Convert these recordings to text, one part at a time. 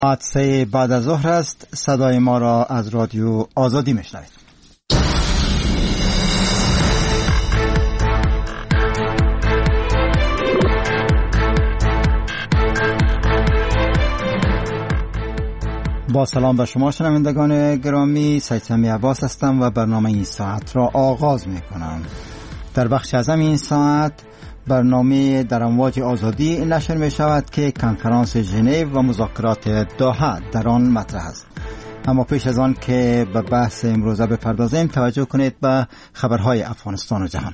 ساعت 3 بعد از ظهر است. صدای ما را از رادیو آزادی میشنوید. با سلام به شما شنوندگان گرامی، سید سمی عباس هستم و برنامه این ساعت را آغاز می کنم. در بخش از این ساعت برنامه در امواج آزادی نشر می شود که کنفرانس ژنو و مذاکرات دوحه در آن مطرح است. اما پیش از آن که به بحث امروزه بپردازیم، توجه کنید به خبرهای افغانستان و جهان.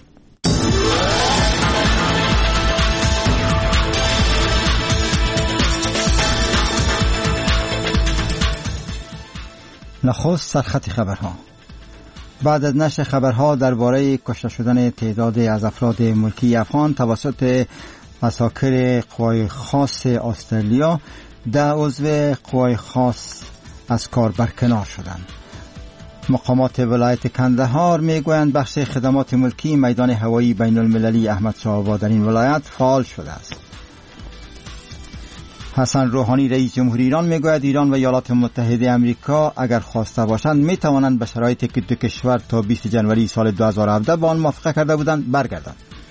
نخست سرخط خبرها. بعد از نشر خبرها درباره کشته شدن تعدادی از افراد ملکی افغان توسط عساکر قوای خاص استرالیا، 10 عضو قوای خاص از کار برکنار شدند. مقامات ولایت کندهار میگویند بخش خدمات ملکی میدان هوایی بین المللی احمد شاه آباد در این ولایت فعال شده است. حسن روحانی رئیس جمهوری ایران میگوید ایران و ایالات متحده آمریکا اگر خواسته باشند می توانند به شرایطی که دو کشور تا 20 جنوری سال 2017 با آن موافقه کرده بودند برگردند.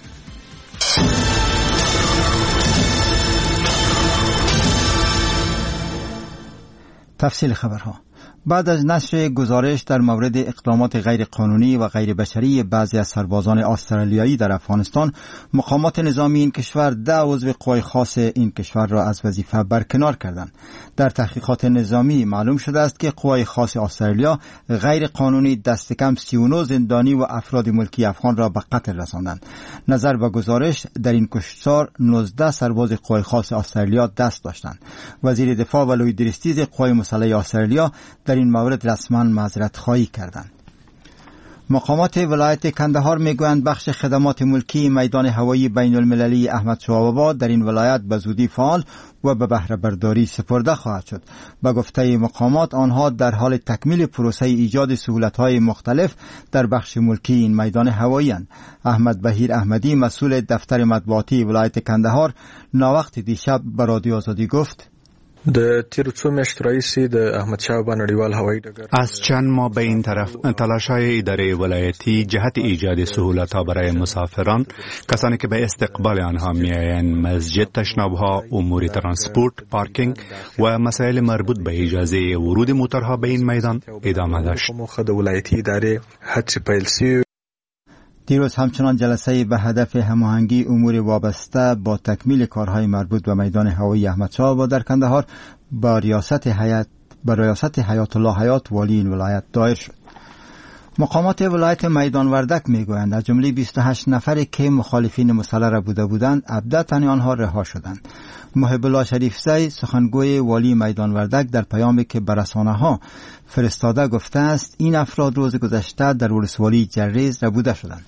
تفصیل خبرها. بعد از نشر گزارش در مورد اقدامات غیر قانونی و غیر بشری بعضی از سربازان استرالیایی در افغانستان، مقامات نظامی این کشور 10 عضو قوای خاص این کشور را از وظیفه برکنار کردند. در تحقیقات نظامی معلوم شده است که قوای خاص استرالیا غیر قانونی دست کم 39 زندانی و افراد ملکی افغان را به قتل رساندند. نظر به گزارش در این کشتار 19 سرباز قوای خاص استرالیا دست داشتند. وزیر دفاع و لوید درستیز قوای مسلح استرالیا در این مورد رسما معذرت خواهی کردند. مقامات ولایت کندهار میگویند بخش خدمات ملکی میدان هوایی بین المللی احمد شاه آباد در این ولایت به زودی فعال و به بهره برداری سپرده خواهد شد. به گفته مقامات آنها در حال تکمیل پروسه ایجاد سهولت‌های مختلف در بخش ملکی این میدان هوایی اند. احمد بهیر احمدی مسئول دفتر مطبوعاتی ولایت کندهار ناوخت دیشب به رادیو آزادی گفت: د تیر څو میاشتو راهیسې د احمدشاه بابا نړیوال هوایي ډګر از چند ماه به این طرف تلاش‌های اداره ولایتی جهت ایجاد سهولت‌ها برای مسافران، کسانی که به استقبال آنها می‌آیند، مسجد، تشناب‌ها، امور ترانسپورت، پارکینگ و مسائل مربوط به اجازه ورود موتورها به این میدان ادامه داشت. موخه د ولایتي ادارې هڅې پیل شوې. دیروز همچنان جلسه به هدف هماهنگی امور وابسته با تکمیل کارهای مربوط به میدان هوایی احمد شاه آباد در کندهار با ریاست حیات الله حیات والی این ولایت دایر شد. مقامات ولایت میدان وردک میگویند از جمله 28 نفری که مخالفین مسلح را بودند، ابدتاً آنها رها شدند. محب الله شریف زی سخنگوی والی میدان وردک در پیامی که به رسانه‌ها فرستاده گفته است این افراد روز گذشته در ولسوالی جریز ربوده شدند.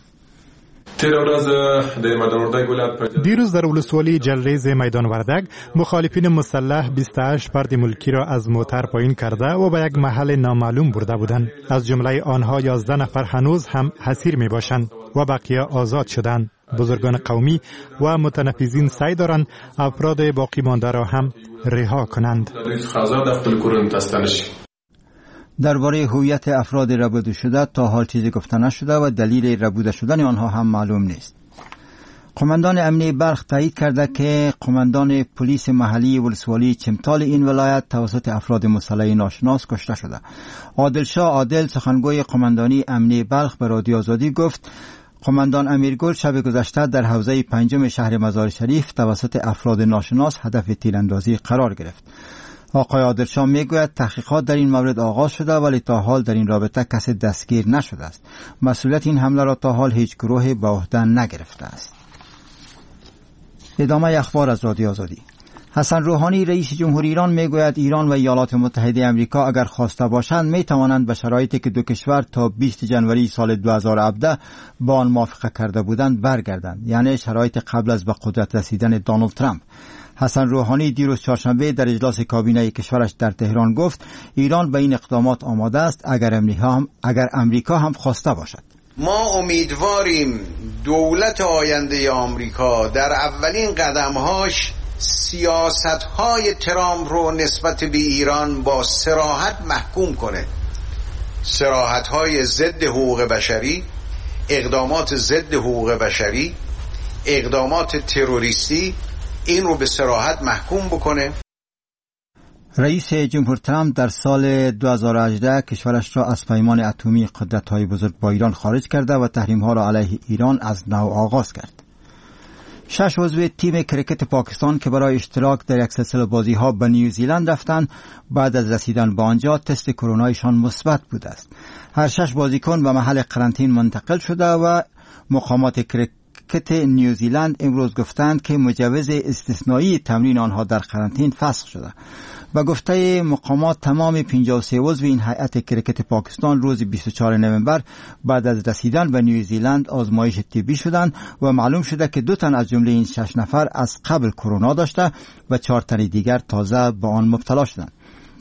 دیروز در ولسوالی جلریز میدان وردک مخالفین مسلح 28 فرد ملکی را از موتر پایین کرده و به یک محل نامعلوم برده بودند. از جمله آنها 11 نفر هنوز هم اسیر می باشند و بقیه آزاد شدند. بزرگان قومی و متنفذین سعی دارند افراد باقی مانده را هم رها کنند. درباره هویت افراد ربوده شده تا حال چیزی گفته نشده و دلیل ربوده شدن آنها هم معلوم نیست. قماندان امنیه بلخ تایید کرده که قماندان پلیس محلی ولسوالی چمتال این ولایت توسط افراد مسلح ناشناس کشته شده. عادل شاه عادل سخنگوی قماندانی امنیه بلخ به رادیو آزادی گفت قماندان امیرگل شب گذشته در حوزه 5 شهر مزار شریف توسط افراد ناشناس هدف تیراندازی قرار گرفت. آقای عادلشاه میگوید تحقیقات در این مورد آغاز شده ولی تا حال در این رابطه کسی دستگیر نشده است. مسئولیت این حمله را تا حال هیچ گروهی به عهده نگرفته است. ادامه اخبار از رادیو آزادی. حسن روحانی رئیس جمهوری ایران میگوید ایران و ایالات متحده آمریکا اگر خواسته باشند می توانند به شرایطی که دو کشور تا 20 جنوری سال 2017 با آن موافقه کرده بودند برگردند، یعنی شرایط قبل از به قدرت رسیدن دونالد ترامپ. حسن روحانی دیروز چهارشنبه در اجلاس کابینه کشورش در تهران گفت ایران به این اقدامات آماده است اگر امریکا هم خواسته باشد. ما امیدواریم دولت آینده آمریکا در اولین قدمهاش سیاست‌های ترامپ رو نسبت به ایران با صراحت محکوم کنه. صراحت‌های ضد حقوق بشری، اقدامات ضد حقوق بشری، اقدامات تروریستی، این رو به صراحت محکوم بکنه. رئیس جمهور ترامپ در سال 2018 کشورش را از پیمان اتمی قدرت‌های بزرگ با ایران خارج کرده و تحریم‌ها را علیه ایران از نو آغاز کرد. 6 عضو تیم کرکت پاکستان که برای اشتراک در یک سلسله بازی‌ها به نیوزیلند رفتند، بعد از رسیدن به آنجا تست کرونایشان مثبت بوده است. هر 6 بازیکن به محل قرنطینه منتقل شده و مقامات کرکت نیوزیلند امروز گفتند که مجوز استثنایی تمرین آنها در قرنطینه فسخ شده. و گفته مقامات تمام 53 عضو این هیئت کرکت پاکستان روز 24 نوامبر بعد از رسیدن به نیوزیلند آزمایش طبی شدند و معلوم شده که 2 تن از جمله این 6 نفر از قبل کرونا داشته و 4 تن دیگر تازه به آن مبتلا شدند.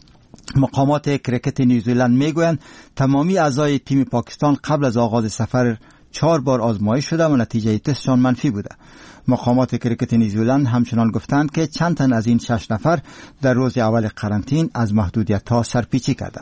مقامات کرکت نیوزیلند میگویند تمامی اعضای تیم پاکستان قبل از آغاز سفر 4 بار آزمایش شده و نتیجه تستشان منفی بوده. مقامات کرکت نیوزیلند همچنان گفتند که چند تن از این 6 نفر در روز اول قرنطینه از محدودیت‌ها سرپیچی کردند.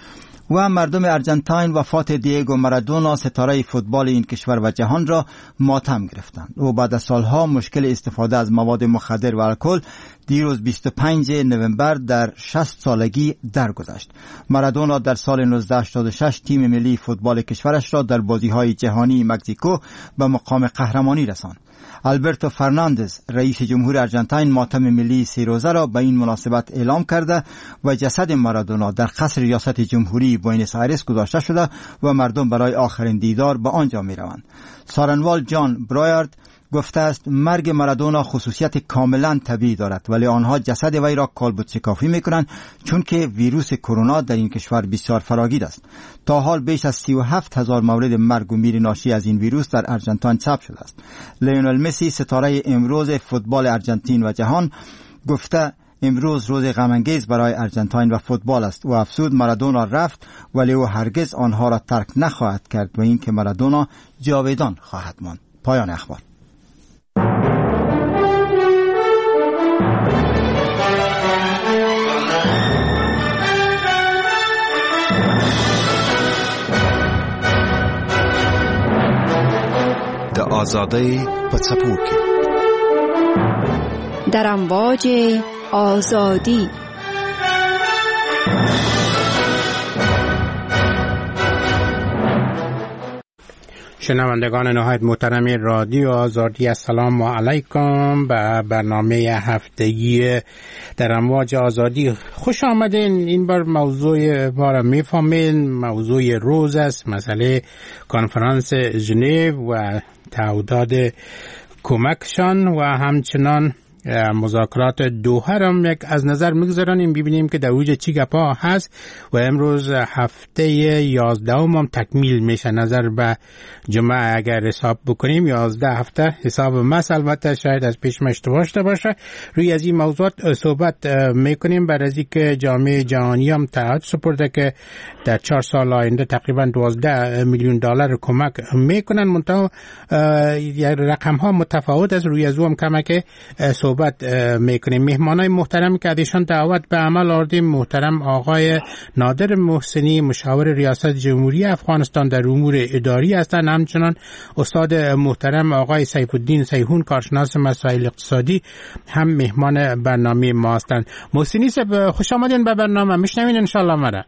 و مردم ارجنتاین وفات دیگو مارادونا ستاره فوتبال این کشور و جهان را ماتم گرفتند. او بعد از سالها مشکل استفاده از مواد مخدر و الکل دیروز 25 نوامبر در 60 سالگی درگذشت. مارادونا در سال 1986 تیم ملی فوتبال کشورش را در بازی‌های جهانی مکزیکو به مقام قهرمانی رساند. آلبرتو فرناندز رئیس جمهور ارجنتاین ماتم ملی 3 روزه را به این مناسبت اعلام کرده و جسد مارادونا در قصر ریاست جمهوری بوئنوس آیرس گذاشته شده و مردم برای آخرین دیدار به آنجا می روند. سارنوال جان برایارد گفته است مرگ مارادونا خصوصیت کاملا طبیعی دارد، ولی آنها جسد وی را کالبد شکافی میکنند چون که ویروس کرونا در این کشور بسیار فراگیر است. تا حال بیش از 37,000 مورد مرگ و میر ناشی از این ویروس در ارجنتاین ثبت شده است. لیونل مسی ستاره امروز فوتبال ارجنتین و جهان گفته امروز روز غم‌انگیز برای ارجنتاین و فوتبال است و افسود مارادونا رفت ولی او هرگز آنها را ترک نخواهد کرد و اینکه مارادونا جاودان خواهد ماند. پایان اخبار. د آزادۍ په څپو کې در امواج آزادی. شنوندگان نهایت محترم رادیو آزادی، السلام علیکم. به برنامه هفتگی در امواج آزادی خوش آمدین. این بار موضوع ما را میفهمین، موضوع روز است، مسئله کنفرانس ژنو و تعهدات کمکشان و همچنان مذاکرات دوحه را از نظر میگذاریم ببینیم که در اوج چی گپا هست و امروز هفته 11 هم تکمیل میشه. نظر به جمعه اگر حساب بکنیم 11 هفته حساب ماست، البته شاید از پیش اشتباه شده باشه. روی از این موضوعات صحبت میکنیم بعد از اینکه جامعه جهانی هم تعهد سپرده که در 4 سال آینده تقریبا 12 میلیون دلار کمک میکنن. منتها رقم ها متفاوت است. روی از او هم کمک صحبت میکنیم. مهمانای محترم که ازشان دعوت به عمل آوردیم، محترم آقای نادر محسنی مشاور ریاست جمهوری افغانستان در امور اداری هستند، همچنان استاد محترم آقای سیف الدین سیحون کارشناس مسائل اقتصادی هم مهمان برنامه ما هستند. محسنی صاحب خوش آمدین به برنامه، میشنوین ان شاء الله مرا؟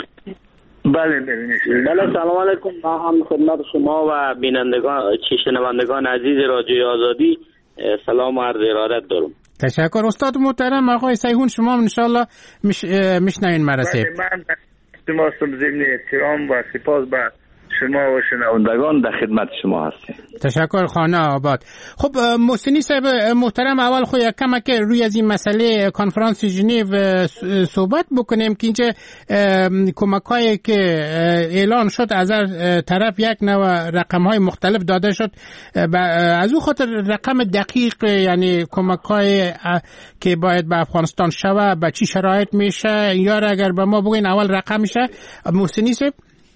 بله سلام علیکم. ما هم خدمت شما و بینندگان شنوندگان عزیز رادیو آزادی سلام و عرض ارادت دارم. تشکر استاد محترم آقای سیحون، شما ان شاء الله میشنوین مراسم. من شما ضمن احترام و سپاس به شما و شنوندگان در خدمت شما هستیم. تشکر، خانه آباد. خب محسنی صاحب محترم، اول خو یک کم که روی از این مسئله کنفرانس ژنو صحبت بکنیم که اینجا کمک‌هایی که اعلان شد از طرف یک نوع رقم‌های مختلف داده شد. از او خاطر رقم دقیق یعنی کمک‌های که باید به افغانستان شوه به چی شرایط میشه یا اگر به ما بگین اول رقم میشه محسنی صاحب؟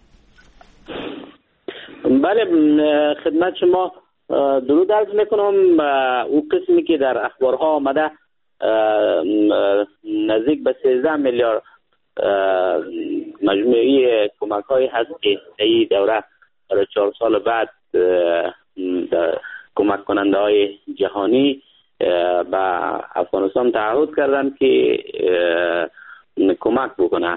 بله خدمت شما درود عرض میکنم. او قسمی که در اخبارها آمده نزدیک به 13 میلیارد مجموعی کمک هایی هست که این دوره برای 4 سال بعد کمک کننده های جهانی به افغانستان تعهد کردن که کمک بکنه.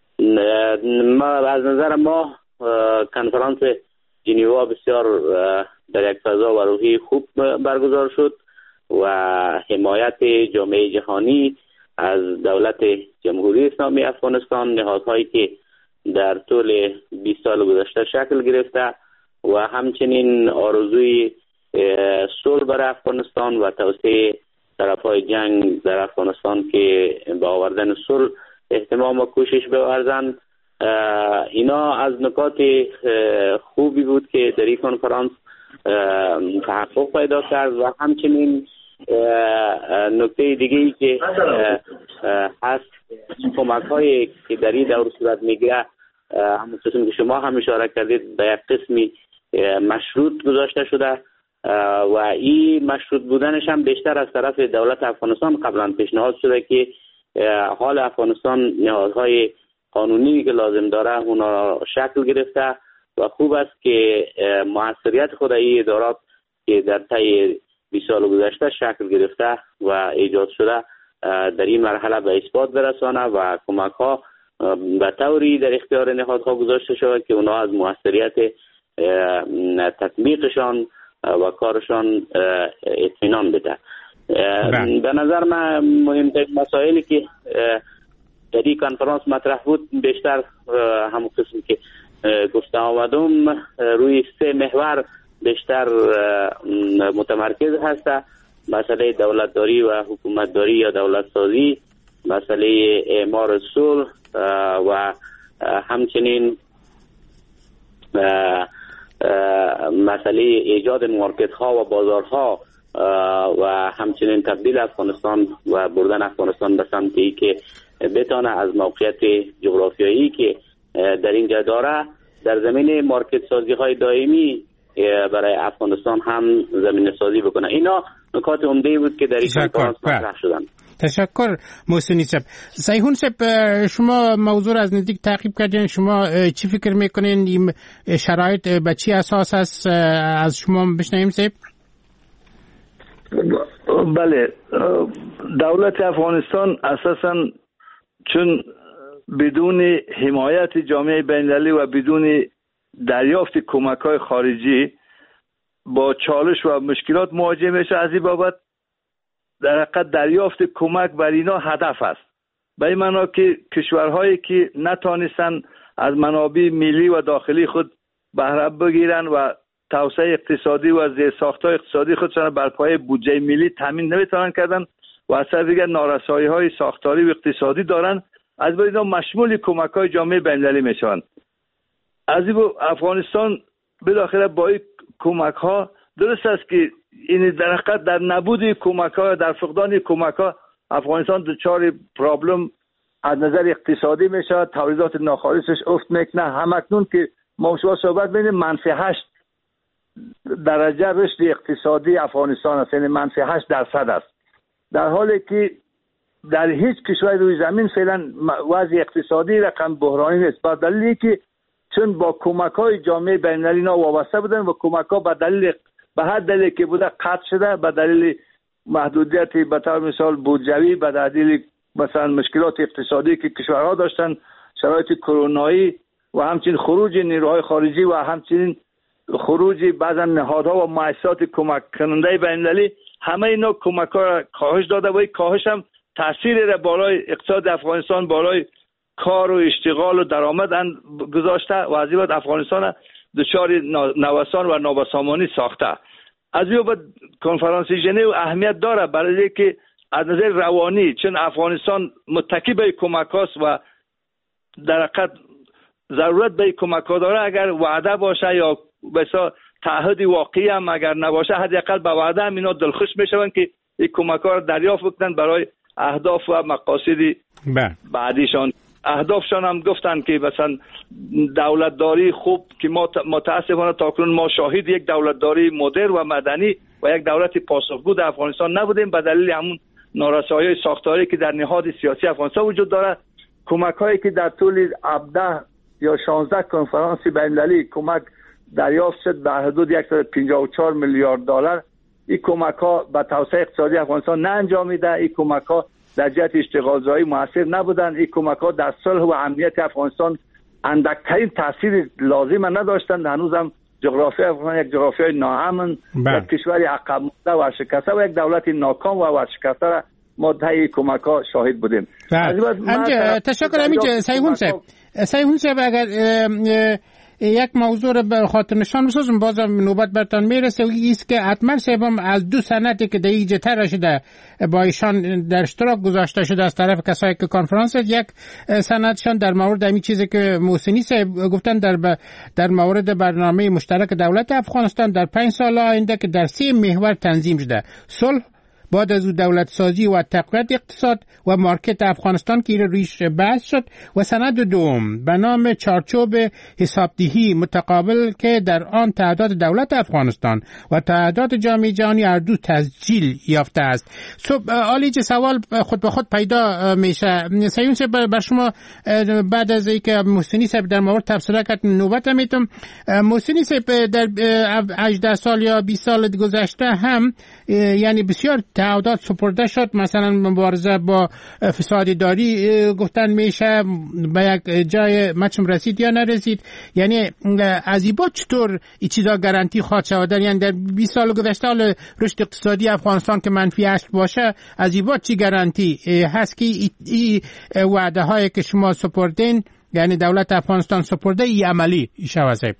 از نظر ما کنفرانس ژنوا بسیار در یک فضا و روحی خوب برگزار شد و حمایت جامعه جهانی از دولت جمهوری اسلامی افغانستان، نهادهایی که در طول 20 سال گذشته شکل گرفته و همچنین آرزوی صلح برای افغانستان و توسعه طرفهای جنگ در افغانستان که به آوردن صلح اهتمام و کوشش بورزند، اینا از نکات خوبی بود که در این کنفرانس تحقق پیدا کرد. و همچنین نکته دیگه‌ای که هست کمک هایی که در این دور صورت میگیره، همون قسم که شما هم اشاره کردید به یک قسمی مشروط گذاشته شده و این مشروط بودنش هم بیشتر از طرف دولت افغانستان قبلا پیشنهاد شده که حال افغانستان نهادهای قانونی که لازم داره اونا شکل گرفته و خوب است که موثریت خود این ادارات که در طی 20 سال گذشته شکل گرفته و ایجاد شده در این مرحله به اثبات برسانه و کمک ها به طوری در اختیار نهادها گذاشته شود که اونا از موثریت تطبیقشان و کارشان اطمینان بده. به نظر من مهمترین مسائلی که در این کنفرانس مطرح بود بیشتر همون قسمی که گفته آمدم روی 3 محور بیشتر متمرکز هسته: مسئله دولتداری و حکومتداری یا دولت سازی، مسئله اعمار صلح و همچنین مسئله ایجاد مارکت ها و بازارها و همچنین تبدیل افغانستان و بردن افغانستان به سمتی که بتانه از موقعیت جغرافیایی که در اینجا داره در زمین مارکت سازی های دائمی برای افغانستان هم زمینه سازی بکنه. اینا نکات عمده بود که در این کنفرانس مطرح شدن. تشکر محسنی صاحب. سیحون صاحب، شما موضوع از نزدیک تعقیب کردین، شما چی فکر میکنین این شرایط به چی اساس است؟ از شما بشنویم صاحب. بله، دولت افغانستان اساساً چون بدون حمایت جامعه بین‌المللی و بدون دریافت کمک‌های خارجی با چالش و مشکلات مواجه میشه، از این بابت در حقیقت دریافت کمک بر اینا هدف است. به این معنا که کشورهایی که نتانستن از منابع ملی و داخلی خود بهره بگیرن و توسعه اقتصادی و زیرساخت‌های اقتصادی خودشان بر پایه بودجه ملی تامین نمیتونن کردن و از طرف دیگر نارسایی‌های ساختاری و اقتصادی دارن، از بین اینا مشمول کمک‌های جامعه بین‌المللی میشن. از این افغانستان بالاخره با این کمک‌ها درست است که این در حقیقت در نبود کمک‌ها، در فقدان کمک‌ها افغانستان دچار پرابلم از نظر اقتصادی میشه، تولیدات ناخالصش افت میکنه. همکنون که ما شما صحبت بین منفی 8 درجه رشد اقتصادی افغانستان است، یعنی منفی 8% است، در حالی که در هیچ کشور روی زمین فعلا وضع اقتصادی رقم بحرانی نیست، به دلیلی که چون با کمک‌های جامعه بین‌المللی وابسته بودن و کمک‌ها به هر دلیلی که بوده قطع شده، به دلیل محدودیت به طور مثال بودجوی، به دلیل مثلا مشکلات اقتصادی که کشورها داشتن، شرایط کرونایی و همچنین خروج نیروهای خارجی و همچنین خروج بعضا نهادها و مؤسسات کمک کننده بین‌المللی، همه اینا کمک‌ها را کاهش داده و این کاهش هم تاثیر را بالای اقتصاد افغانستان، بالای کار و اشتغال و درآمد گذاشته و از این بعد افغانستان دچار نوسان و نابسامانی ساخته. از این بعد کنفرانس ژنو اهمیت داره برای اینکه از نظر روانی، چون افغانستان متکی به کمک هاست و در حقیقت ضرورت به کمک ها داره، اگر وعده باشه یا بسا تعهد واقعی هم اگر نباشه، حداقل به وعده هم اینا دلخوش میشون که این کمک ها رو دریافت بکنن برای اهداف و مقاصد بعدیشان. اهدافشان هم گفتن که مثلا دولتداری خوب که ما متاسفانه تاکنون ما شاهد یک دولتداری مدرن و مدنی و یک دولت پاسخگو در افغانستان نبودیم، به دلیل همون نارسایی ساختاری که در نهاد سیاسی افغانستان وجود داره، کمک هایی که در طول 17 یا 16 کنفرانس بین‌المللی کمک دریافت شد به حدود 154 میلیارد دلار. این کمک ها به توسعه اقتصادی افغانستان نه انجامیده. این کمک ها در جهت اشتغالزایی موثر نبودند. این کمک ها در صلح و امنیت افغانستان اندکترین تاثیر لازم نداشتند. هنوز هم جغرافی افغانستان یک جغرافیای ناامن، یک کشور عقب مانده و ورشکسته و یک دولت ناکام و ورشکسته را ما در کمک ها شاهد بودیم. تشکر. همینجا سیهون صاحب اگر یک موضوع را به خاطر نشان بسازم، بازم نوبت برتان میرسه و ایست که حتما صاحبم از 2 سنتی که دیگه تر شده با ایشان در اشتراک گذاشته شده از طرف کسایی که کنفرانس، یک سندشان در مورد همین چیزی که محسنی صاحب گفتن در مورد برنامه مشترک دولت افغانستان در 5 سال آینده که در 3 محور تنظیم شده: صلح، بعد از او دولت سازی و تقویت اقتصاد و مارکت افغانستان که رویش بحث شد، و سند دوم به نام چارچوب حسابدهی متقابل که در آن تعداد دولت افغانستان و تعداد جامعه جهانی هر دو تسجیل یافته است. عالی سوال خود به خود پیدا میشه. سیون صاحب بر شما بعد از اینکه محسنی صاحب در مورد تبصره کرد نوبت میتم. محسنی صاحب در 18 سال یا 20 سال گذشته هم یعنی بسیار تعهدات سپرده شد، مثلا مبارزه با فساد اداری گفتن میشه به یک جای مچم رسید یا نرسید. یعنی از این با چطور این چیزا گارانتی خواهد شود؟ یعنی در 20 سال گذشته حال رشد اقتصادی افغانستان که منفی 8 باشه، از این با چی گارانتی هست که این وعده هایی که شما سپردین، یعنی دولت افغانستان سپرده، ای عملی شود؟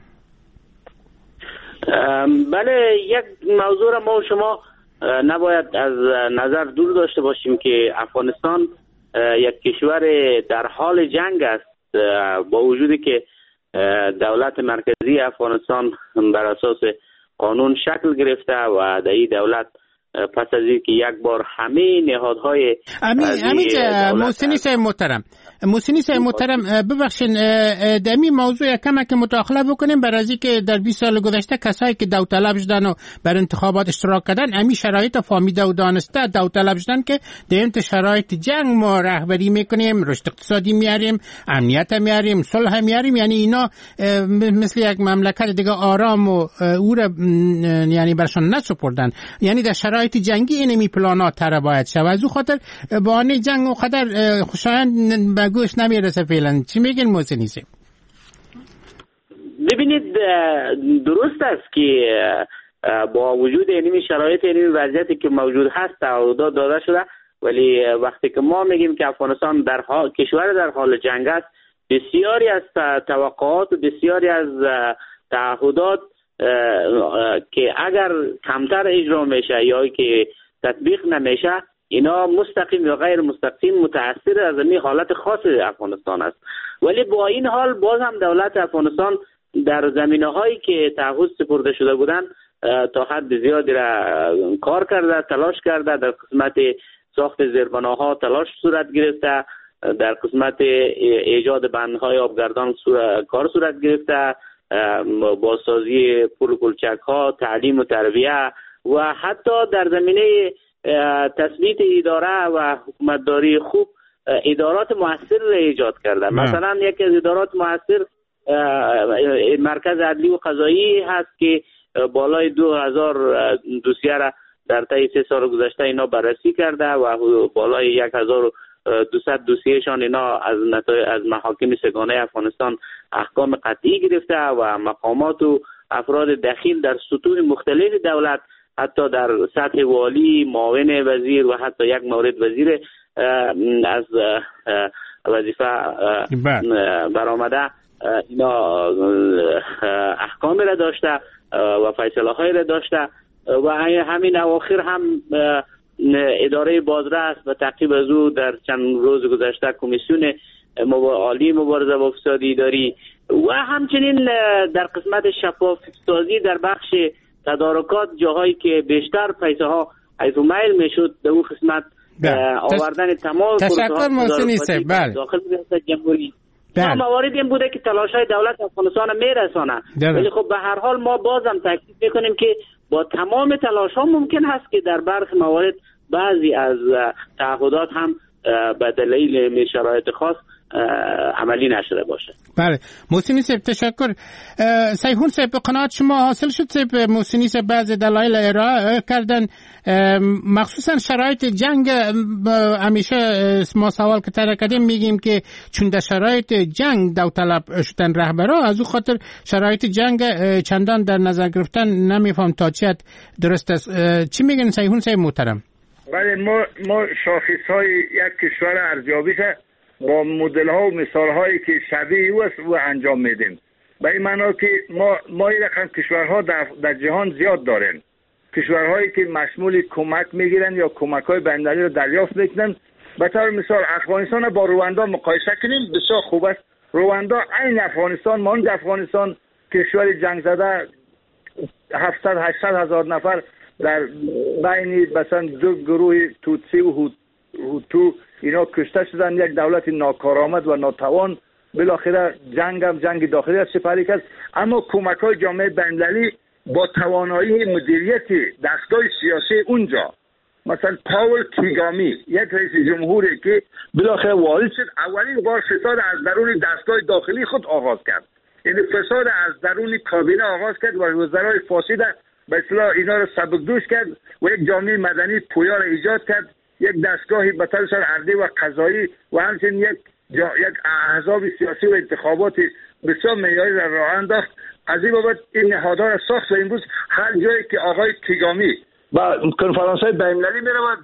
بله، یک موضوع را ما شما نباید از نظر دور داشته باشیم که افغانستان یک کشور در حال جنگ است، با وجودی که دولت مرکزی افغانستان بر اساس قانون شکل گرفته و در این دولت پس از اینکه یک بار همه نهادهای محسنی صاحب محترم ببخشید در این موضوع کمک مداخله بکنیم، برای از اینکه در 20 سال گذشته کسایی که داوطلب شدن و بر انتخابات اشتراک کردن همین شرایط فهمیده و دانسته داوطلب شدن که در این شرایط جنگ ما رهبری میکنیم، رشد اقتصادی میاریم، امنیت میاریم، صلح میاریم. یعنی اینا مثل یک مملکت دیگه آرام و او را یعنی برشان نسپردن. یعنی در شرایط جنگی اینمی پلانات تر باید شود. از او خاطر بهانه جنگ و قدر خوشایند به گوش نمیرسه فعلا. چی میگین محسنی صاحب؟ ببینید، درست است که با وجود اینمی شرایط، اینمی وضعیتی که موجود هست تعهدات داده شده، ولی وقتی که ما میگیم که افغانستان کشور در حال جنگ است، بسیاری از توقعات و بسیاری از تعهدات که اگر کمتر اجرا میشه یا که تطبیق نمیشه، اینا مستقیم یا غیر مستقیم متأثر از این حالت خاص افغانستان است. ولی با این حال باز هم دولت افغانستان در زمینه‌هایی که تعهد سپرده شده بودند تا حد زیادی را کار کرده، تلاش کرده. در قسمت ساخت زیربناها تلاش صورت گرفته، در قسمت ایجاد بندهای آبگردان کار صورت گرفته، بازسازی پل کلچک ها، تعلیم و تربیه و حتی در زمینه تثبیت اداره و حکومتداری خوب ادارات موثر را ایجاد کرده. مثلا یکی از ادارات موثر مرکز عدلی و قضایی هست که بالای 2000 دوسیه را در طی 3 سال گذشته اینا بررسی کرده و بالای 1200 دوسیهشان اینا از محاکم سگانه افغانستان احکام قطعی گرفته و مقامات و افراد دخیل در سطوح مختلف دولت، حتی در سطح والی، معاون وزیر و حتی یک مورد وزیر از وظیفه برآمده، اینا احکام را داشته و فیصله های را داشته. و همین اواخر هم اداره بازرس و تعقیب از او در چند روز گذشته کمیسیون عالی مبارزه با فساد اداری و همچنین در قسمت شفاف سازی در بخش تدارکات، جاهایی که بیشتر پیسه ها حیث و میل میشد در اون قسمت آوردن تمام تشکر محسنی صاحب. بله، داخل ریاست جمهوری موارد این بوده که تلاش‌های دولت افغانستان میرسانه. ولی خب به هر حال ما بازم تاکید میکنیم که با تمام تلاش ها ممکن هست که در برخی موارد بعضی از تعهدات هم به دلیل شرایط خاص عملی نشده باشه. بله محسنی صاحب تشکر. سیحون صاحب قناعت شما حاصل شد صاحب؟ محسنی صاحب بعض دلایل ارائه کردن، مخصوصا شرایط جنگ. همیشه ما سوال که طرح کردیم میگیم که چون در شرایط جنگ داوطلب شدن رهبرا، از او خاطر شرایط جنگ چندان در نظر گرفتن نمیفهم تا چه حد درست است. چی میگن سیحون صاحب محترم؟ بله ما شاخص های یک کشور ارزیابی با مدل ها و مثال هایی که شبیه او است و انجام میدیم. به این معنا که ما این رقم کشورها در جهان زیاد داریم، کشورهایی که مشمول کمک میگیرن یا کمک های بین‌المللی رو دریافت میکنن. به طور مثال افغانستان با رواندا مقایسه کنیم، بسیار خوب است. رواندا عین افغانستان مانند افغانستان، کشور جنگ زده، 700-800 هزار نفر در بین مثلا دو گروه توتسی و هوتو اینا کشته شدن. یک دولت ناکارآمد و ناتوان، بالاخره جنگ داخلی از سپری کرد. اما کمک های جامعه بین‌المللی با توانایی مدیریت دستگاه سیاسی اونجا، مثلا پاول کیگامی یک رئیس جمهوری که بالاخره وارد شد، اولین بار فساد از درون دستگاه داخلی خود آغاز کرد، یعنی فساد از درون کابینه آغاز کرد و وزرای فاسد به اصطلاح اینا رو سبکدوش کرد و یک جامعه مدنی پویا را ایجاد کرد، یک دستگاهی به طور ارضی و قضایی و همچنین یک احزاب سیاسی و انتخابات بسیار معیاری را راه انداخت. از این بابت این نهادها را ساخت و امروز هر جایی که آقای کیگامی با کنفرانس‌های بین‌المللی می‌رود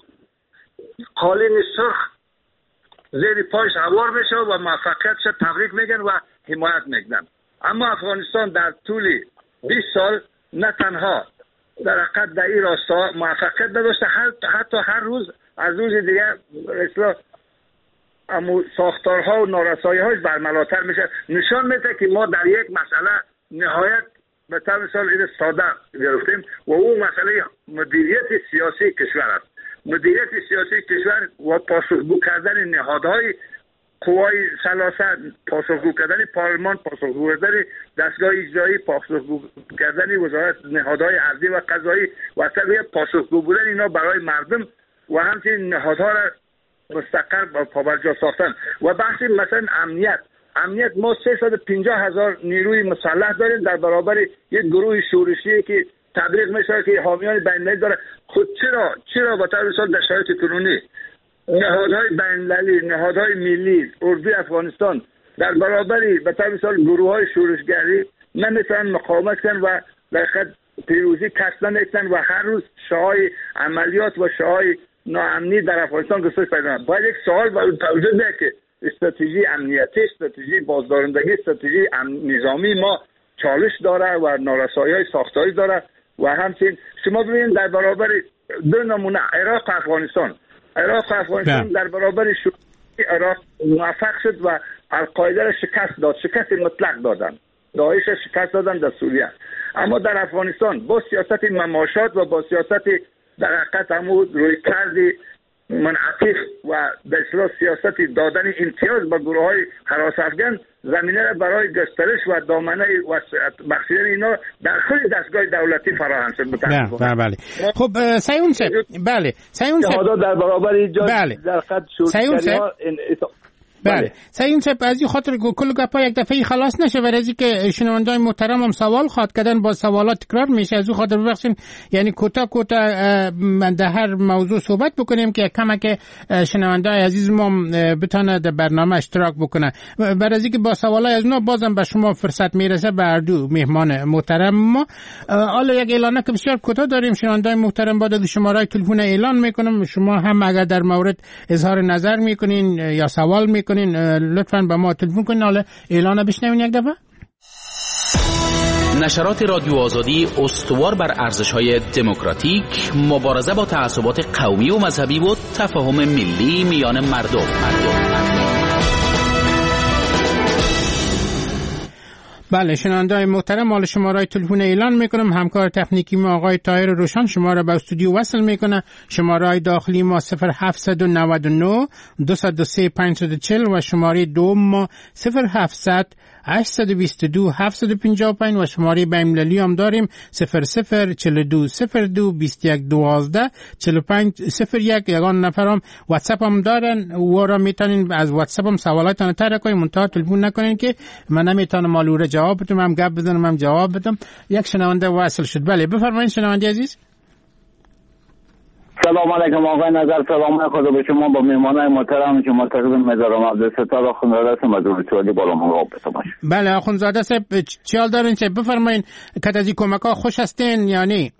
قالین سرخ زیر پایش سوار میشه و موفقیتش تبریک میگن و حمایت میکنن. اما افغانستان در طول 20 سال نه تنها در حقیقت در این راستا موفقیت نداشته، حتی هر روز از روز دیگه اصلا اما ساختارها و نارسایی‌هاش برملاتر میشه. نشان میده که ما در یک مسئله نهایت به طور مثال این ساده گرفتیم و اون مسئله مدیریت سیاسی کشور است. مدیریت سیاسی کشور و پاسخگو کردن نهادهای قوای ثلاثه، پاسخگو کردن پارلمان، پاسخگو کردن دستگاه اجرایی، پاسخگو کردن وزارت نهادهای ارضی و قضایی و اصلا پاسخگو بودن اینا برای مردم و همچنین نهادها را مستقر و پابرجا ساختن. و بحث مثلا امنیت ما 350,000 نیروی مسلح داریم در برابر یک گروه شورشی که تبلیغ میشه که حامیان بین‌المللی داره. خود چرا با طور مثال در شرایط کنونی نهادهای بین‌المللی، نهادهای ملی، اردوی افغانستان در برابر به طور مثال گروه‌های شورشگری نمیتونن مقاومت کنن و در حقیقت پیروزی کسب نمیکنن و هر روز شاهای عملیات و شاهای ناامنی در افغانستان گسترش پیدا می‌کنه. باید یک سوال وجود بیاد که استراتژی امنیتی، استراتژی بازدارندگی، استراتژی نظامی ما چالش داره و نارسایی‌های ساختاری داره و همچنین شما ببینید در برابر دو نمونه عراق و افغانستان در برابر عراق موفق شد و القاعده را شکست مطلق دادن، داعش شکست دادن در سوریه. اما در افغانستان با سیاست مماشات و با سیاست در حقیقت روی کردی منعطف و به اصطلاح سیاست دادن امتیاز به گروه‌های هراس افغان زمینه را برای گسترش و دامنه و بخشیدن اینا در خود دستگاه دولتی فراهم شد. بله. خب سیحون صاحب، بله سیحون صاحب در برابر ایجاد در خط شورشگری‌ها بله سیحون صاحب از این خاطر کل گپا یک دفعه خلاص نشه و از اینکه شنوندای محترم هم سوال خواد کردن با سوالات تکرار میشه، از اون خاطر ببخشید یعنی کوتاه من در هر موضوع صحبت بکنیم که کمک شنوندای عزیز ما بتونه در برنامه اشتراک بکنه. برای از اینکه با سوالای از اونا بازم به شما فرصت میرسه به هر دو مهمان محترم ما. حالا یک اعلانه که بسیار کوتاه داریم شنوندای محترم، بعد از شماره تلفن اعلان میکنم. شما هم اگر در مورد اظهار نظر میکنین یا سوال میکنین لطفاً به ما تلفن کنین. حالا اعلان بشنوین یک دفعه. نشرات رادیو آزادی استوار بر ارزش‌های دموکراتیک، مبارزه با تعصبات قومی و مذهبی و تفاهم ملی میان مردم. بله شنونده‌های محترم، مال شماره تلفن اعلان میکنم. همکار تکنیکی ما آقای طاهر روشن شماره به استودیو وصل میکنه. شماره داخلی ما 0799 203 540 و شماره دوم ما 0700 822 755 و شماره بین‌المللی هم داریم 0042 02 21 12 45 01. یگان نفرم واتساپ هم دارن و را میتونین از واتساپ هم سوالاتتون طرح کنین، منتها تلفن نکنین که من نمیتونم مالوره جواب بدم، هم گپ بزنم هم جواب بدم. یک شنونده واصل شد. بله بفرمایید شنونده عزیز. سلام علیکم آقای نظر، سلام خدا به شما با میهمانای محترم شما تقدیم می‌دارم. عبدالستار آخوندزاده هستم از ولسوالی بالامرغاب. بله آخوندزاده صاحب چی حال دارین؟ بفرمایید که از این کمک‌ها خوش هستین یا نه؟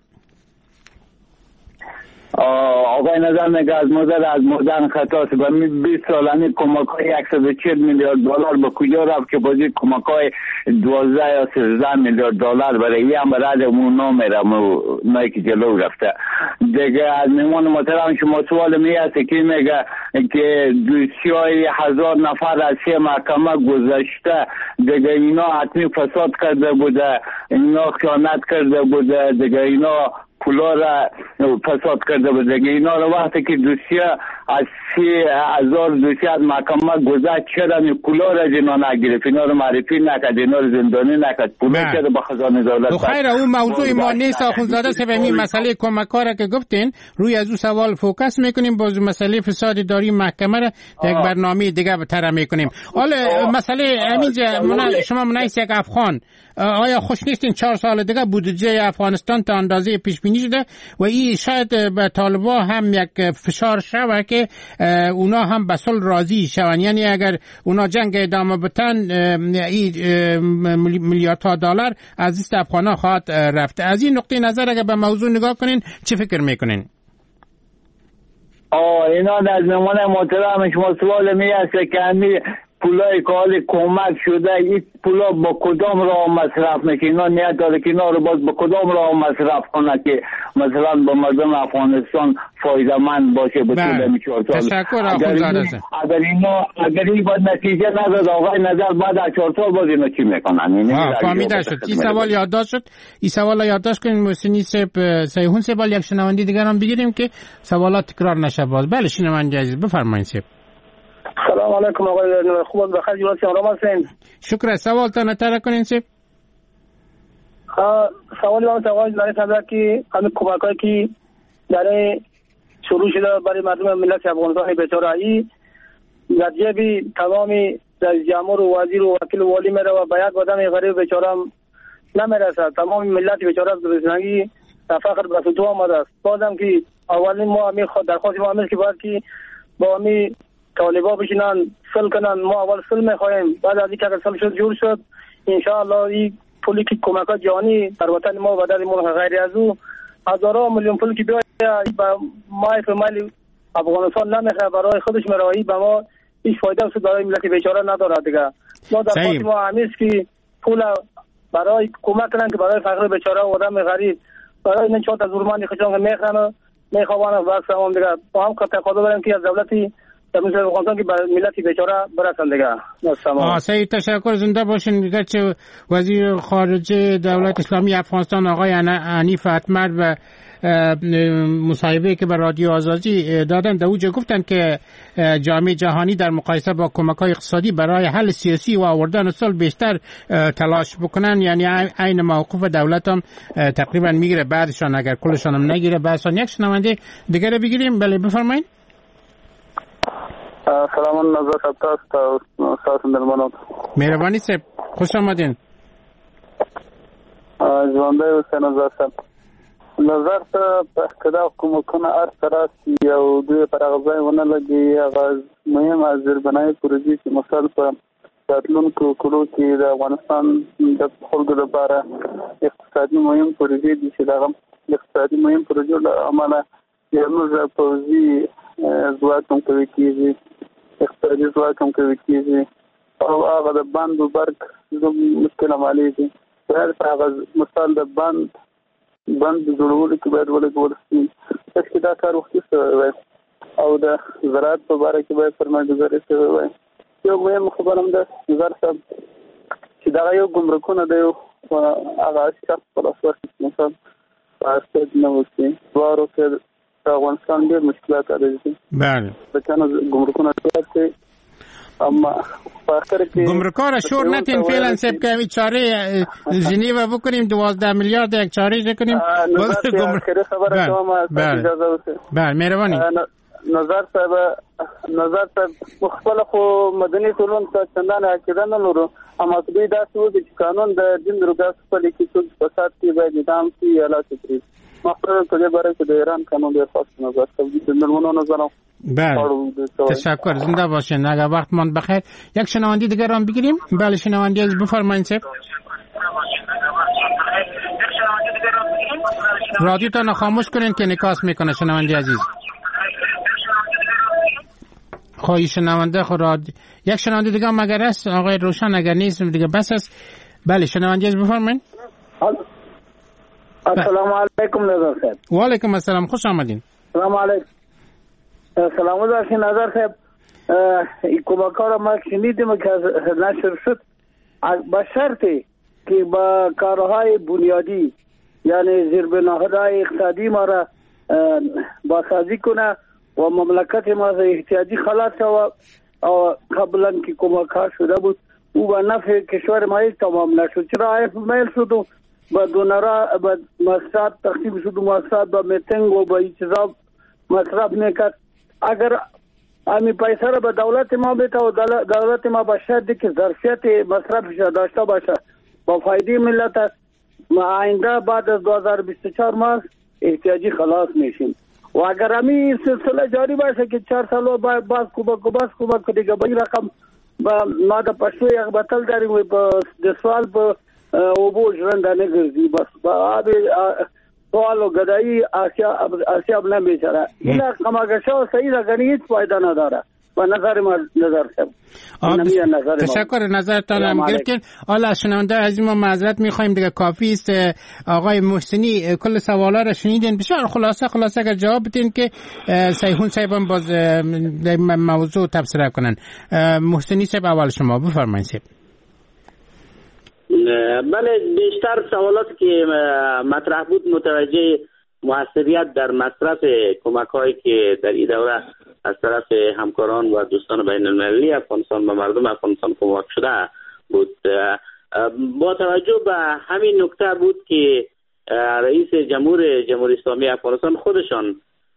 آقای نظر میگه از مدن خطاست و 20 سالانه کمک‌های 140 میلیارد دلار به کجا رفت که بازی کمک‌های 12 یا 13 میلیارد دلار برای یه هم برای اون نمیره نه که جلو رفته دیگه. از میمان محترم شما سوال میاد که میگه که 200,000 نفر از 3 محکمه گذشته دیگه اینا حتمی فساد کرده بوده، اینا خیانت کرده بوده دیگه، اینا پولا را فساد کرده بود دیگه. اینا رو وقتی که دوسیه از 3,000 دوسیه از محکمه گذشت چرا این پولا را اینا نگرفت، اینا رو معرفی نکرد، اینا رو زندانی نکرد، پولا چرا به خزانه دولت. خیر اون موضوع ما نیست آخوندزاده صاحب. این مسئله کمک‌ها را که گفتین روی از اون سوال فوکس میکنیم، باز مسئله فساد داری محکمه را یک برنامه دیگه طرح میکنیم. حالا مسئله همینجا شما منیس یک افغان آیا خوش نیستین 4 سال دیگه بودجه افغانستان تا اندازه پیش بینی شده و این شاید به طالبا هم یک فشار شوه که اونا هم به صلح راضی شون، یعنی اگر اونا جنگ ادامه بدن این میلیاردها دلار از دست افغانا خواهد رفت. از این نقطه نظر اگر به موضوع نگاه کنین چه فکر میکنین؟ اینا از نمونه محترم شما سوال میاد که همی پولای کال کمک شده این پولا با کدام راه مصرف میشه؟ اینا نیت داره که اینا رو باز با کدام راه مصرف کنه که مثلا با مردم افغانستان فایده مند باشه به طول 4 سال. تشکر آخوندزاده صاحب. اگر این باید نتیجه نداد آقای نظر بعد از 4 سال باز اینا چی میکنن؟ فهمیده شد. این سوال یادداشت شد. این سوال یادداشت کنین محسنی صاحب سیهون صاحب. یک شنونده دیگر هم بگیریم که سوالات تکرار نشه باز. بله شنونده عزیز بفرمایید صاحب. سلام علیکم آقای خوب بخیر جواد شما هستین؟ شکر. سوالتون طرح کنین صاحب. سوالی من آقای نظر که همین کمکایی که در شروع شده برای مردم ملت افغانستان بیچاره نتیجه بی تمام رئیس جمهور و وزیر و وکیل و والی میره و باید بدن غریب بیچاره نمیرسه. تمام ملت بیچاره زندگی فقر به سطوح آمده است. بازم که اولین ما همین درخواست ما همیشه که باید که با همین طالبا بشینن صلح کنن. ما اول صلح میخوایم، بعد از اینکه صلح شد جور شد انشاءالله این پولی که کمکات جهانی در وطن ما و در ملک غیر از او هزارها میلیون پولی که بیاید به مای فمایل افغانستان نمیخواد برای خودش مرایی به ما هیچ فایده است برای ملت بیچاره نداره دیگه. ما در خاطر ما همیشه که پول برای کمک کنن که برای فقیر بیچاره و آدم غریب برای این چهار زورمانی خشم میخوان میخوان واسه هم دیگه با هم تقاضا داریم که از دولتی مثل افغانستان که ملت بیچاره برسن دیگه. سعید تشکر. زنده باشین. گرچه وزیر خارجه دولت اسلامی افغانستان آقای حنیف اتمر و مصاحبه که به رادیو آزادی دادن در اوجه گفتن که جامعه جهانی در مقایسه با کمک‌های اقتصادی برای حل سیاسی و آوردن صلح بیشتر تلاش بکنن، یعنی عین موقف دولت هم تقریبا میگیره، بعدشان اگر کلشان هم نگیره بعدشان. یک شنونده دیگه بگیریم. بله بفرمایید. سلام نظر صاحب تاسو درمانو مهربانی صاحب خوش آمدین. ژوندی اوسئ نظر صاحب. نظر ته په اقتدا حکومتونه هر طرف یو دوی پر غځای ونه لګي. هغه مهم از زیربنای پروژې چې مثال په راتلونکو کلو کې د افغانستان د خلکو لپاره اقتصادي مهم پروژې دي چې دغه اقتصادي مهم پروژو له امله یو پوځي ځواک هم کوي کېږي، اقتصادي ځواک هم کوي کېږي او هغه د بند و برق مشکل عملی دي. هغه مثال د بند جوړولو کې باید ولګول شي چې دا کار وختي شوی وای او د زراعت په باره کې باید سرمایه‌ګذاري شوی وای. یو مهم خبره هم ده نظر صاحب چې دغه یو ګمرکونه دی او هغه شخص په لاس ورکړي مثلا پاسپورت نه وستي وارو کې افغانستان ډېر مشکلات لري. بله بچانه ګمرکونه ډېر اما فاخر کې گمرکار شور نتین فعلا سب که چاره ژنو بکنیم 12 میلیارد یک چاره کنیم. آخر خبر شما اجازه وسی. بله مهربانی. نظر صاحب مخالف خو مدني ټولنه ته څنګه عقیده نه لرو، اما دوی دا څه چې قانون د دین درګه په لیکي څه فساد کې باید نظام کې اعلی شي. مخکې کله باره چې د ایران قانون ډیر خاص نظر کوي د نورمونو نظر. بله تشکر، زنده باشین. اگر وقت ماند بخیر یک شنونده دیگر هم بگیریم. بله شنونده عزیز بفرمایید صاحب. رادیو تا خاموش کنین که نکاس میکنه شنونده عزیز. خواهی شنونده یک شنونده دیگه هم اگر است آقای روشن، اگر نیست دیگه بس است. بله شنونده عزیز بفرمایید. السلام علیکم نظر صاحب. و علیکم السلام، خوش آمدین. سلام علیکم. سلام علیکم نظر صاحب. کمکار ما شنیدیم که نشر شد با شرطی که با کارهای بنیادی یعنی زیربناهای اقتصادی ما را بازسازی کنه و مملکت ما از احتیاجی خلاص شود. و قبلا که کمکار شده بود او به نفع کشور ما تمام نشد. چرا آیف میل شد و با دونرا با مصرف تقسیم شد و مصرف با میتنگ و با اجزا مصرف نکرد. اگر امی پیسه را به دولت ما بیتا و دولت ما باشد که ظرفیت مصرفش داشته باشه با فایده ملت است، ما آینده بعد از 2024 ما احتیاجی خلاص میشیم. و اگر امی سلسله جاری باشه که 4 سال بعد کمک دیگه به این رقم ما د پښتو یک بتل داریم و د سوال په اوبو ژرنده نه ګرځي بس با سوال و گدایی آسیاب نه بیچاره. اینا کماگشا صحیح رگنی هیچ فایده نداره و نظر ما نظر شد. تشکر نظرتان هم گرفتیم. حالا شنونده از ما معذرت میخوایم دیگه کافی است. آقای محسنی کل سوالا را شنیدین، بسیار خلاصه اگر جواب بدین که سیحون صاحب هم باز موضوع تبصره کنن. محسنی صاحب اول شما بفرمایید صاحب. بله بیشتر سوالات که مطرح بود متوجه موثریت در مصرف کمک‌هایی که در این دوره از طرف همکاران و دوستان بین المللی افغانستان و مردم افغانستان کمک شده بود. با توجه به همین نکته بود که رئیس جمهوری اسلامی افغانستان خودشان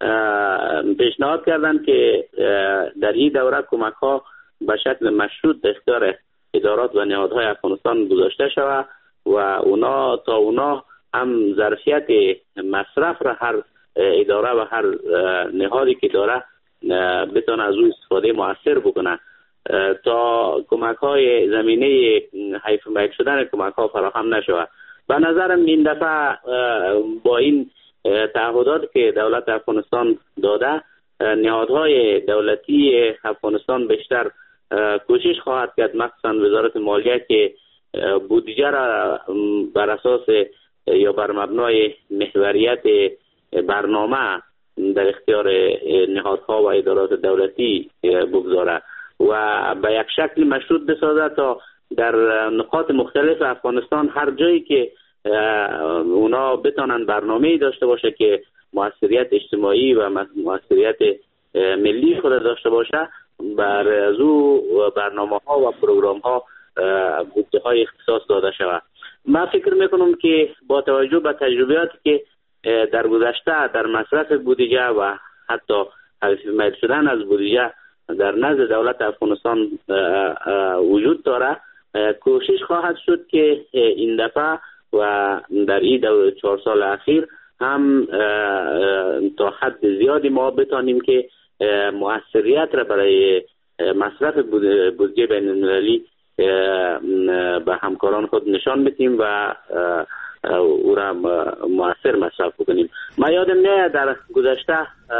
پیشنهاد کردند که در این دوره کمک‌ها به شکل مشروط در اختیار ادارات و نهادهای افغانستان گذاشته شود و اونا هم ظرفیت مصرف را هر اداره و هر نهادی که داره بتونه از اون استفاده موثر بکنه تا کمک های زمینه حیف میل شدن کمک ها فراهم نشود. به نظرم این دفعه با این تعهدات که دولت افغانستان داده نهادهای دولتی افغانستان بیشتر کوشش خواهد کرد، مخصوصا وزارت مالیه که بودجه را بر اساس یا بر مبنای محوریت برنامه در اختیار نهادها و ادارات دولتی بگذاره و به یک شکل مشروط بسازه تا در نقاط مختلف افغانستان هر جایی که اونا بتانن برنامه‌ای داشته باشه که موثریت اجتماعی و موثریت ملی خود داشته باشه بر از او برنامه‌ها و پروگرام‌ها بودجه‌های اختصاص داده شود. من فکر میکنم که با توجه به تجربیاتی که در گذشته در مصرف بودجه و حتی حیف میل شدن از بودجه در نزد دولت افغانستان وجود داره، کوشش خواهد شد که این دفعه و در این 4 سال اخیر هم تا حد زیادی ما بتانیم که موثریت را برای مصرف بودجه بین المللی به همکاران خود نشان بدیم و او را موثر مصرف بکنیم. ما یادم میاد در گذشته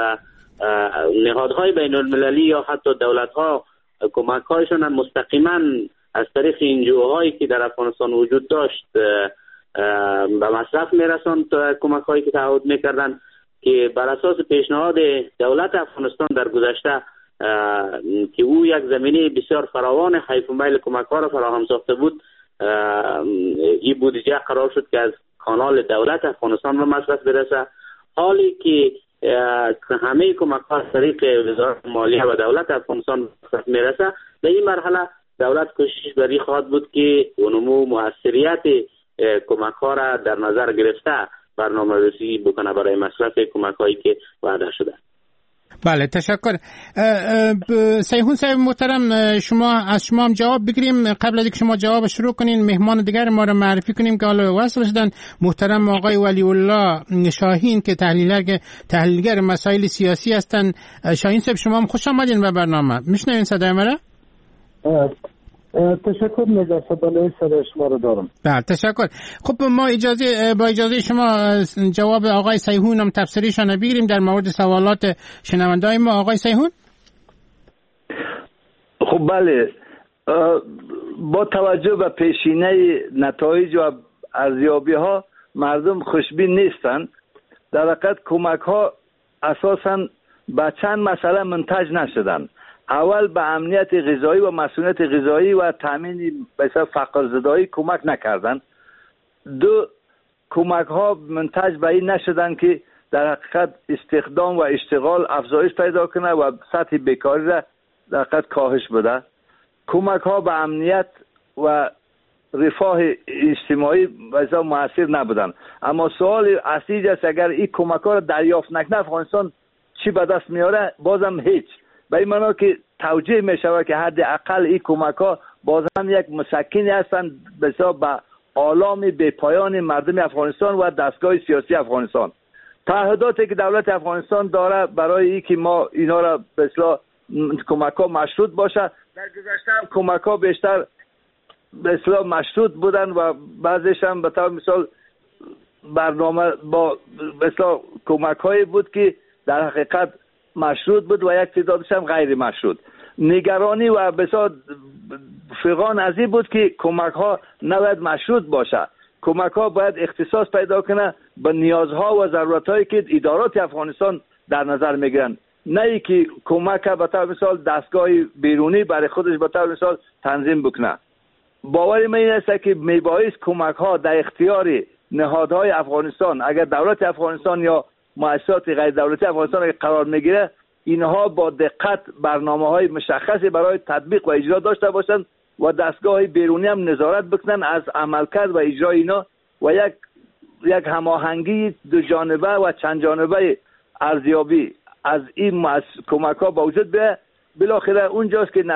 نهادهای بین المللی یا حتی دولت‌ها کمک‌هایشان مستقیما از طریق NGO-هایی که در افغانستان وجود داشت به مصرف میرساند. کمک‌هایی که تعهد میکردند که بر اساس پیشنهاد دولت افغانستان در گذشته که او یک زمینه بسیار فراوان حیف و میل کمک‌ها را فراهم ساخته بود، این بودجه قرار شد که از کانال دولت افغانستان به مصرف برسه، حالی که همه کمک ها از طریق وزارت مالیه و دولت افغانستان به مصرف میرسه. در این مرحله دولت کوشش بری خواهد بود که نمو موثریت کمک ها را در نظر گرفته برنامه ریزی بکنه برای مصرف کمک هایی که وعده شده. بله تشکر. سیهون صاحب محترم، شما هم جواب بگیریم. قبل از اینکه شما جواب شروع کنین مهمان دیگر ما را معرفی کنیم که حالا وصل شدن. محترم آقای ولی الله شاهین که تحلیلگر مسائل سیاسی هستند. شاهین صاحب شما هم خوش آمدین به برنامه. میشنوین صدای مرا؟ تشکر نگاه صدای صدای شما رو دارم. بله تشکر. خب ما با اجازه شما جواب آقای سیهون هم تفسیریشان بگیریم در مورد سوالات شنونده‌های ما. آقای سیهون. خب بله، با توجه به پیشینه نتایج و ارزیابی ها مردم خوشبین نیستند. در حقیقت کمک ها اساساً به چند مسئله منتج نشدند. اول به امنیت غذایی و مسئولیت غذایی و تامین فقر زدایی کمک نکردند. دو، کمک ها منتج به این نشدند که در حقیقت استخدام و اشتغال افزایش پیدا کنه و سطح بیکاری را در حقیقت کاهش بده. کمک ها به امنیت و رفاه اجتماعی بسیار موثر نبودند. اما سوال اصلی است اگر این کمک ها را دریافت نکنه افغانستان چی به دست میاره؟ بازم هیچ. به این معنا که توجیه می شود که حداقل این کمک ها باز هم یک مسکنی هستند بسیار به آلام بی پایان مردم افغانستان و دستگاه سیاسی افغانستان. تعهداتی که دولت افغانستان داره برای اینکه ما اینا را بسیار کمک ها مشروط باشه، در گذشته هم کمک ها بیشتر بسیار مشروط بودن و بعضیش هم به طور مثال برنامه با بسیار کمک هایی بود که در حقیقت مشروط بود و یک تعدادش هم غیر مشروط. نگرانی و بسیار فقان از این بود که کمک ها نباید مشروط باشه. کمک ها باید اختصاص پیدا کنه به نیازها و ضرورت هایی که ادارات افغانستان در نظر میگیرن، نه ای که کمک به طور مثال دستگاه بیرونی برای خودش به طور مثال تنظیم بکنه. باور من این است که میبایست کمک ها در اختیار نهادهای افغانستان، اگر دولت افغانستان یا مؤسسات غیر دولتی افغانستان قرار میگیره، اینها با دقت برنامه‌های مشخصی برای تطبیق و اجرا داشته باشند و دستگاه بیرونی هم نظارت بکنن از عملکرد و اجرای اینا و یک هماهنگی دو جانبه و چند جانبه ارزیابی از این کمک‌ها با وجود بیاید. بالاخره اونجاست که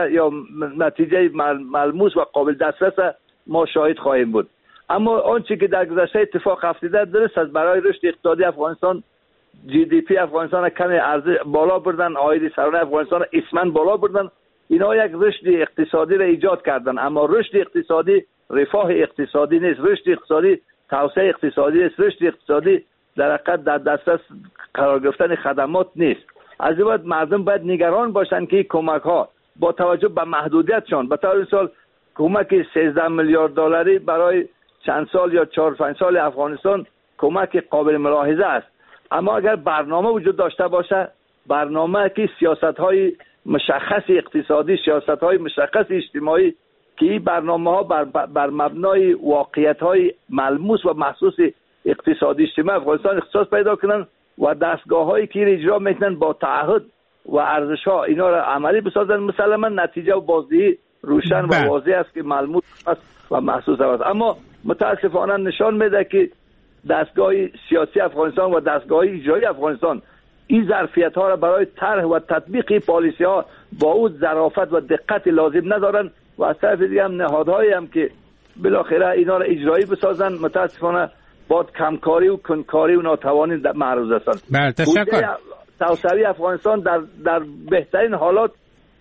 نتیجه ملموس و قابل دسترس ما شاهد خواهیم بود. اما آنچه که در گذشته اتفاق افتاده درست است. برای رشد اقتصادی افغانستان GDP افغانستان کمی ارزش بالا بردن، عاید سرانه افغانستان اسمن بالا بردن. اینا یک رشد اقتصادی را ایجاد کردن، اما رشد اقتصادی رفاه اقتصادی نیست، رشد اقتصادی توسعه اقتصادی است، رشد اقتصادی در حقیقت در دسترس قرار گرفتن خدمات نیست. از این بعد مردم باید نگران باشند که کمک ها با توجه به محدودیتشان، به طور مثال کمک 13 میلیارد دلاری برای چند سال یا 4-5 سال افغانستان کمک قابل ملاحظه است، اما اگر برنامه وجود داشته باشه، برنامه که سیاست‌های مشخص اقتصادی، سیاست‌های مشخص اجتماعی که این برنامه‌ها بر مبنای واقعیت‌های ملموس و محسوس اقتصادی اجتماعی افغانستان اختصاص پیدا کنن و دستگاه‌هایی که اجرا می‌کنن با تعهد و ارزش‌ها اینا را عملی بسازن، مسلماً نتیجه و بازدهی روشن و واضح است که ملموس است و محسوس است. اما متاسفانه نشان میده که دستگاه سیاسی افغانستان و دستگاه اجرایی افغانستان این ظرفیت‌ها را برای طرح و تطبیق پالیسی‌ها با اون ظرافت و دقت لازم ندارن و از طرف دیگه هم نهادهایی هم که بالاخره اینا را اجرایی بسازن متاسفانه با کمکاری و کنکاری و ناتوانی معروض هستند. بله تشکر. توسعه افغانستان در بهترین حالات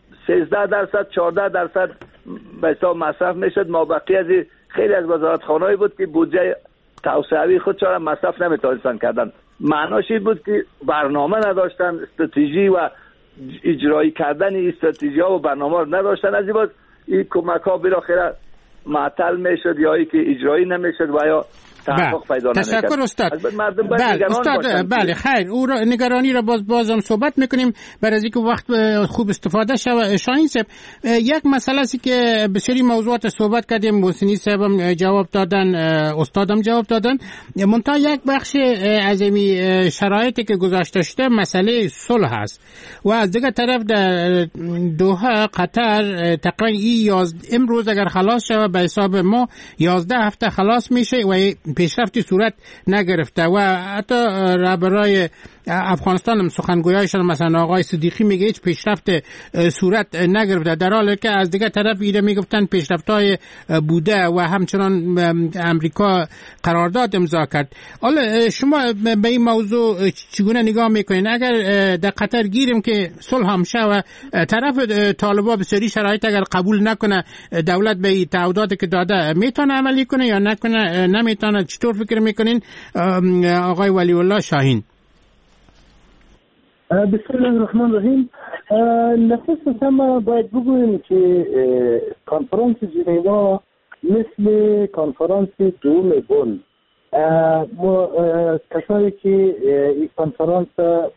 13% 14% به حساب مصرف میشد، مابقی از خیلی از وزارتخانه‌ای بود که بودجه توسعه خودشان را مصرف نمیتونستن کردن. معناش این بود که برنامه نداشتن، استراتژی و اجرایی کردن این استراتژی ها و برنامه رو نداشتن. از این بود این کمک ها بالاخره معطل میشد یا ای که اجرایی نمیشد و یا تحقق پیدا نمی‌کرد. تشکر استاد. بله خیر، او را نگرانی را بازم صحبت میکنیم برای از اینکه وقت خوب استفاده شود. شاهین صاحب، یک مسئله است که بسیاری موضوعات صحبت کردیم، محسنی صاحبم جواب دادن، استادم جواب دادن، منتها یک بخش از این شرایطی که گذاشته شده مسئله صلح است و از دیگه طرف در دوحه قطر تقریبا امروز اگر خلاص شود به حساب ما 11 هفته خلاص میشه و پیشرفتی صورت نگرفته و حتی رهبرای افغانستان هم سخنگویایشان مثلا آقای صدیقی میگه هیچ پیشرفت صورت نگرفته، در حالی که از دیگه طرف ایده میگفتن پیشرفت‌های بوده و همچنان امریکا قرارداد امضا کرد. حالا شما به این موضوع چگونه نگاه میکنین؟ اگر در قطر گیریم که صلح هم شه و طرف طالبا به سری شرایط اگر قبول نکنه دولت به تعهداتی که داده میتونه عملی کنه یا نکنه نمیتونه، چطور فکر میکنین آقای ولی الله شاهین؟ بسم الله الرحمن الرحیم. نخست هم باید بگوییم که کنفرانس ژنوا مثل کنفرانس دوم بن، کسایی که این کنفرانس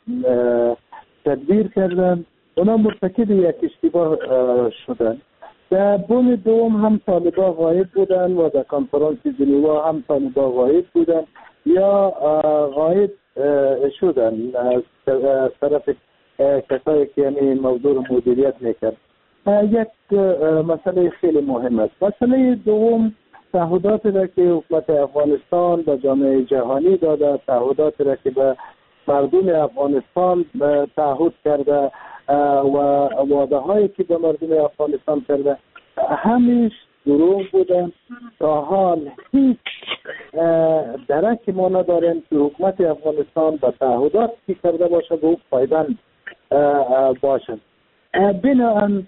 تدبیر کردن اونا مرتکب یک اشتباه شدن. در بن دوم هم طالبا غایب بودن و در کنفرانس ژنوا هم طالبا غایب بودن یا غایب شدن از طرف کسایی که یعنی موضوع مدیریت میکرد. یک مسئله خیلی مهم است. مسئله دوم، تعهدات را که حکومت افغانستان به جامعه جهانی داده، تعهدات را که به مردم افغانستان تعهد کرده و وعده هایی که به مردم افغانستان کرده همیش دروغ بودن. تا حال هیچ درک ما نداریم که حکومت افغانستان به تعهدات که کرده باشه به او پایبند باشد. بنابراین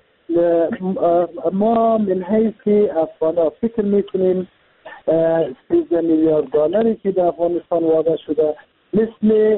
ما من حیث که افغانا فکر میکنیم 13 میلیارد دلاری که در افغانستان وعده شده مثل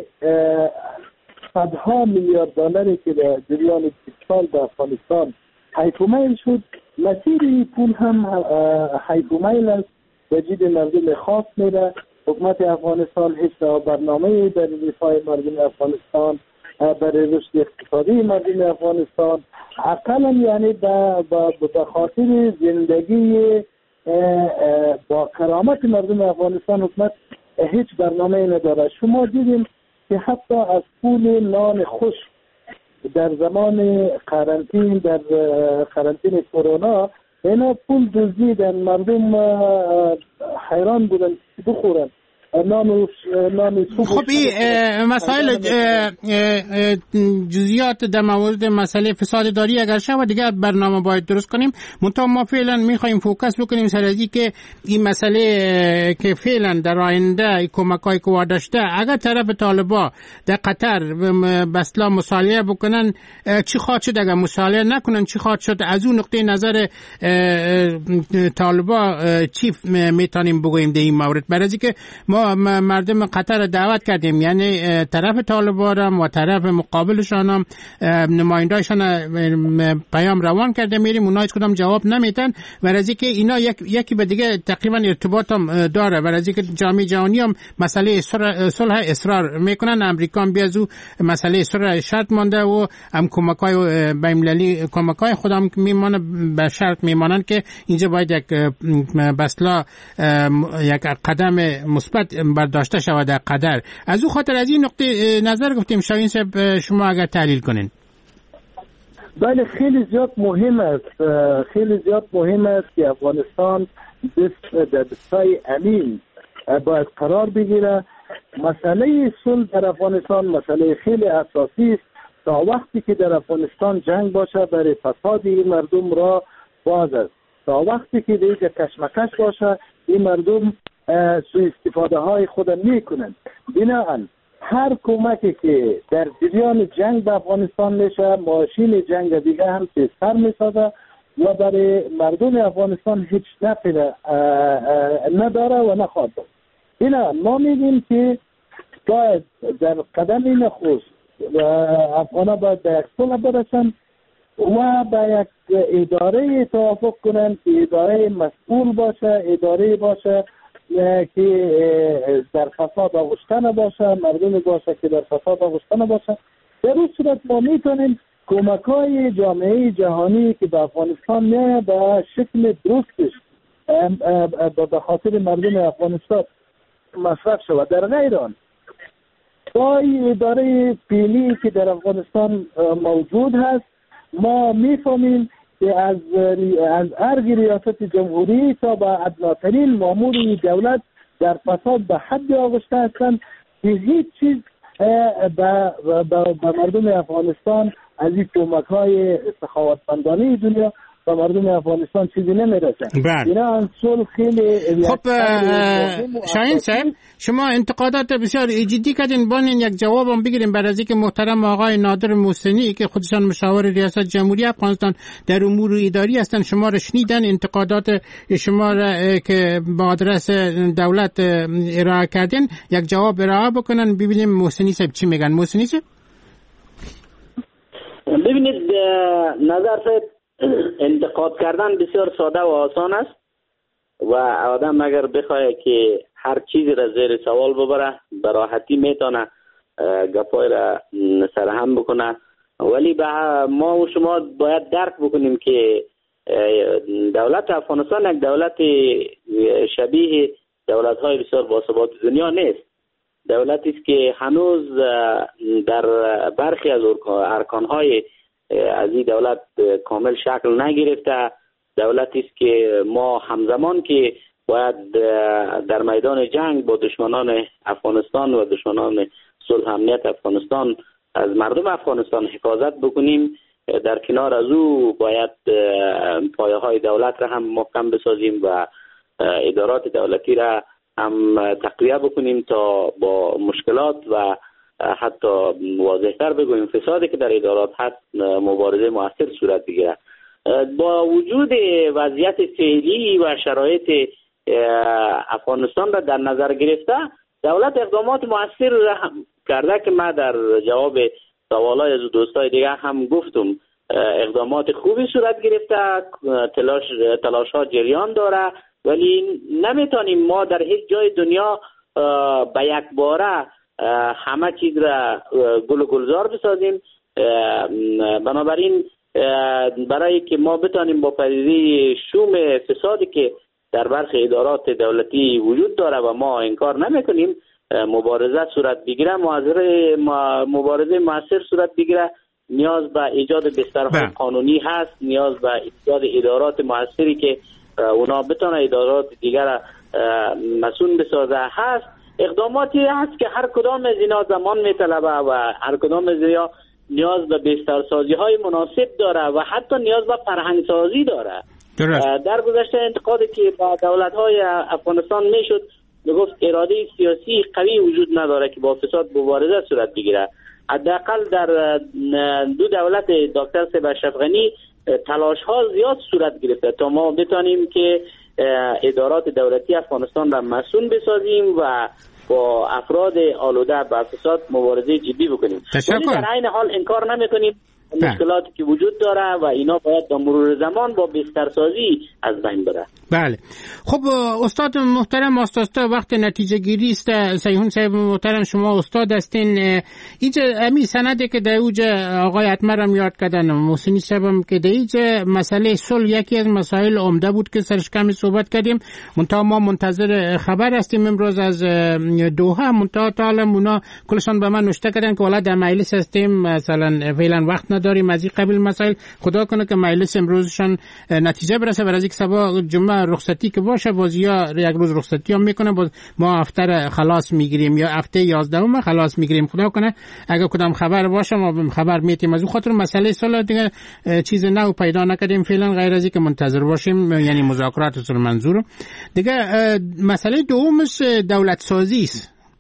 صدها میلیارد دلاری که در جریان 20 سال در افغانستان حیف و میل شد، مسیر پول هم حیف و میل است، به جیب مردم خاص میره. حکومت افغانستان هیچ برنامه‌ای در دفاع مردم افغانستان، برای رشد اقتصادی مردم افغانستان، اقلا یعنی به خاطر زندگی با کرامت مردم افغانستان حکومت هیچ برنامه‌ای نداره. شما دیدیم که حتی از پول نان خشک در زمان قرنطینه، در قرنطینه کرونا، اینا پول دزدیدن، مردم حیران بودن بخورن نان. خب این مسائل جزئیات در مورد مسئله فساد داری اگر شود دیگه برنامه باید درست کنیم. منتها ما فعلا میخوایم فوکس بکنیم سر از که این مسئله که فعلا در آینده کمک‌های که وعده شده اگر طرف طالبا در قطر بسلا مصالحه بکنن چی خواهد شد، اگر مصالحه نکنن چی خواهد شد. از اون نقطه نظر طالبا چی میتونیم بگوییم در این مورد؟ برای اینکه ما مردم قطر دعوت کردیم، یعنی طرف طالبان هم و طرف مقابلشان هم نماینده‌شان پیام روان کرده میریم، اونها هیچ کدام جواب نمیدن. برای اینکه اینا یکی به دیگه تقریبا ارتباط هم داره. برای اینکه جامعه جهانی هم مسئله صلح اصرار میکنن، امریکا هم بیازو مسئله صلح شرط مانده و هم کمک‌های بین‌المللی کمک‌های خودم میمونه به شرط میمانن که اینجا باید یک بسلا یک قدم مثبت برداشته شود در قدر. از او خاطر از این نقطه نظر گفتیم شاهین صاحب شما اگر تحلیل کنین. بله خیلی زیاد مهم است، خیلی زیاد مهم است که افغانستان در دستای امین باید قرار بگیره. مسئله صلح در افغانستان مسئله خیلی اساسی است. تا وقتی که در افغانستان جنگ باشه برای فساد این مردم را باز است. تا وقتی که دیگه کشمکش باشه این مردم سوء استفاده های خود میکنن. بنابراین هر کمکی که در جریان جنگ به افغانستان میشه ماشین جنگ دیگه هم تیزتر میسازه و برای مردم افغانستان هیچ نفعی نداره و نخواهد داشت. بنابراین ما میگیم که باید در قدم نخست افغانا باید به یک صلح برسن و به یک اداره توافق کنن که اداره مسئول باشه، اداره باشه که در فساد آغشته نباشه، مردمی باشه که در فساد آغشته نباشه. در این صورت ما میتونیم کمک‌های جامعه جهانی که به افغانستان نه به شکل درستش به خاطر مردم افغانستان مصرف شود. در غیر آن با اداره فعلی که در افغانستان موجود هست، ما میفهمیم که از ارگ ریاست جمهوری تا به ادناترین مامور دولت در فساد به حد آغشته هستند که هیچ چیز به مردم افغانستان از این کمک‌های سخاوتمندانه دنیا و مردم افغانستان چیزی نمیرسه. اینا انصول خیلی خب شاهین صاحب، شما انتقادات بسیار جدی کردین، بانین یک جواب هم بگیریم بعد از اینکه محترم آقای نادر محسنی که خودشان مشاور ریاست جمهوری افغانستان در امور اداری هستند شما را شنیدن، انتقادات شما را که با آدرس دولت ارائه کردین یک جواب ارائه بکنن ببینیم محسنی صاحب چی میگن. محسنی صاحب ببینید، نظر صاحب انتقاد کردن بسیار ساده و آسان است و آدم اگر بخواه که هر چیزی را زیر سوال ببره به راحتی میتونه گپای را سرهم بکنه، ولی ما و شما باید درک بکنیم که دولت افغانستان یک دولت شبیه دولت های بسیار باثبات دنیا نیست. دولتی است که هنوز در برخی از ارکان های از این دولت کامل شکل نگرفته. دولتی است که ما همزمان که باید در میدان جنگ با دشمنان افغانستان و دشمنان صلح امنیت افغانستان از مردم افغانستان حفاظت بکنیم، در کنار از او باید پایه های دولت را هم محکم بسازیم و ادارات دولتی را هم تقویه بکنیم تا با مشکلات و حتی واضح‌تر بگویم فسادی که در ادارات هست مبارزه موثر صورت بگیره. با وجود وضعیت فعلی و شرایط افغانستان را در نظر گرفته، دولت اقدامات موثر را کرده که من در جواب سوالای از دوستای دیگه هم گفتم. اقدامات خوبی صورت گرفته، تلاش ها جریان داره، ولی نمیتونیم ما در هیچ جای دنیا به یک باره همه چیز را گل و گلزار بسازیم. بنابراین برای که ما بتانیم با پدیده شوم فسادی که در برخی ادارات دولتی وجود داره و ما انکار نمیکنیم مبارزه صورت بگیره، مبارزه موثر صورت بگیره، نیاز به ایجاد بسترهای قانونی هست، نیاز به ایجاد ادارات موثری که اونا بتونه ادارات دیگر مسئول بسازه هست. اقداماتی هست که هر کدام از اینا زمان میطلبه و هر کدام از اینا نیاز به بسترسازی های مناسب داره و حتی نیاز به فرهنگ سازی داره. در گذشته انتقادی که با دولت های افغانستان میشد میگفت اراده سیاسی قوی وجود نداره که با فساد مبارزه صورت بگیره. حداقل در دو دولت دکتر صاحب اشرف غنی تلاش ها زیاد صورت گرفته تا ما بتانیم که ادارات دولتی افغانستان را مسئول بسازیم و با افراد آلوده به فساد مبارزه جدی بکنیم. ولی در عین حال انکار نمیکنیم مشکلاتی که وجود داره و اینا باید با مرور زمان با بسترسازی از بین بره. بله. خب استاد محترم، استاد وقت نتیجه گیری است. سیحون صاحب محترم، شما استاد هستین. اینجا امی سنده که در اوج آقای اتمر هم یاد کردن، محسنی صاحب هم که در اینجا مسئله صلح یکی از مسائل عمده بود که سرش کمی صحبت کردیم. منتها ما منتظر خبر هستیم امروز از دوحه. منتها تا حالا اونا کلشان به من نوشته کردن که والا در مجلس هستیم، مثلا فعلا وقت نداریم از این قبیل مسائل. خدا کنه که مجلس امروزشان نتیجه برسه و از اینکه سبا جمعه رخصتی که باشه بازیا یک روز رخصتی هم میکنه، باز ما هفته خلاص میگیریم یا هفته 11 خلاص میگیریم. خدا کنه اگه کدام خبر باشه ما خبر میتیم. از اون خاطر مسئله صلح دیگه چیز نو پیدا نکردیم فعلا غیر از اینکه منتظر باشیم، یعنی مذاکرات صلح منظور. دیگه مسئله دومش دولت سازی است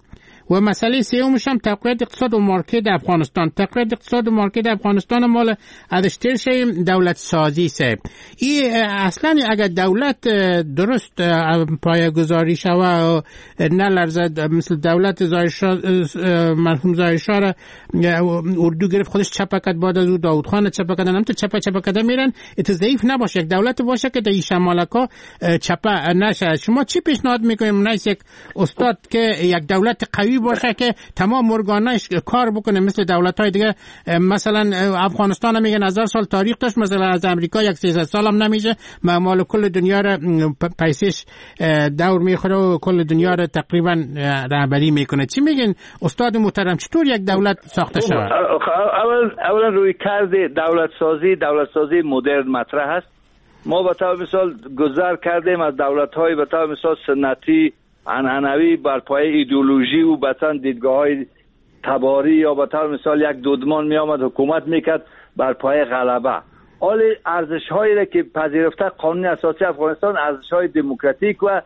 و مسئله سومش هم تقویت اقتصاد و مارکت افغانستان. تقویت اقتصاد و مارکت افغانستان مال ادشتر شیم دولت سازی صاحب. این اصلا اگر دولت درست پایه‌گذاری شوه نه لرزد مثل دولت مرحوم ظاهر شاه را اردو گرفت خودش چپه کرد، بعد از او داود خان چپه کردن، هم تو چپه کرده میرن. ات ضعیف نباشه، یک دولت باشه که در این شمالکا چپه نشه. شما چی پیشنهاد میکنیم نایس یک استاد که یک دولت قوی باشه که تمام ارگاناش کار بکنه مثل دولت‌های دیگه؟ مثلا افغانستان میگن 1000 سال تاریخ داشت، مثلا از امریکا یک 300 سال هم نمیشه، مال کل دنیا را پیسش دور میخوره و کل دنیا را تقریبا رهبری میکنه. چی میگن استاد محترم، چطور یک دولت ساخته شود؟ اولا روی کرده دولت سازی مدرن مطرح است. ما به طور مثال گذر کردیم از دولت‌های به طور مثال سنتی عنعنوی بر پایه ایدئولوژی و مثلا دیدگاه‌های تباری، یا به طور مثال یک دودمان می آمد حکومت میکرد بر پایه غلبه. حال ارزش‌هایی را که پذیرفته قانون اساسی افغانستان ارزش‌های دموکراتیک و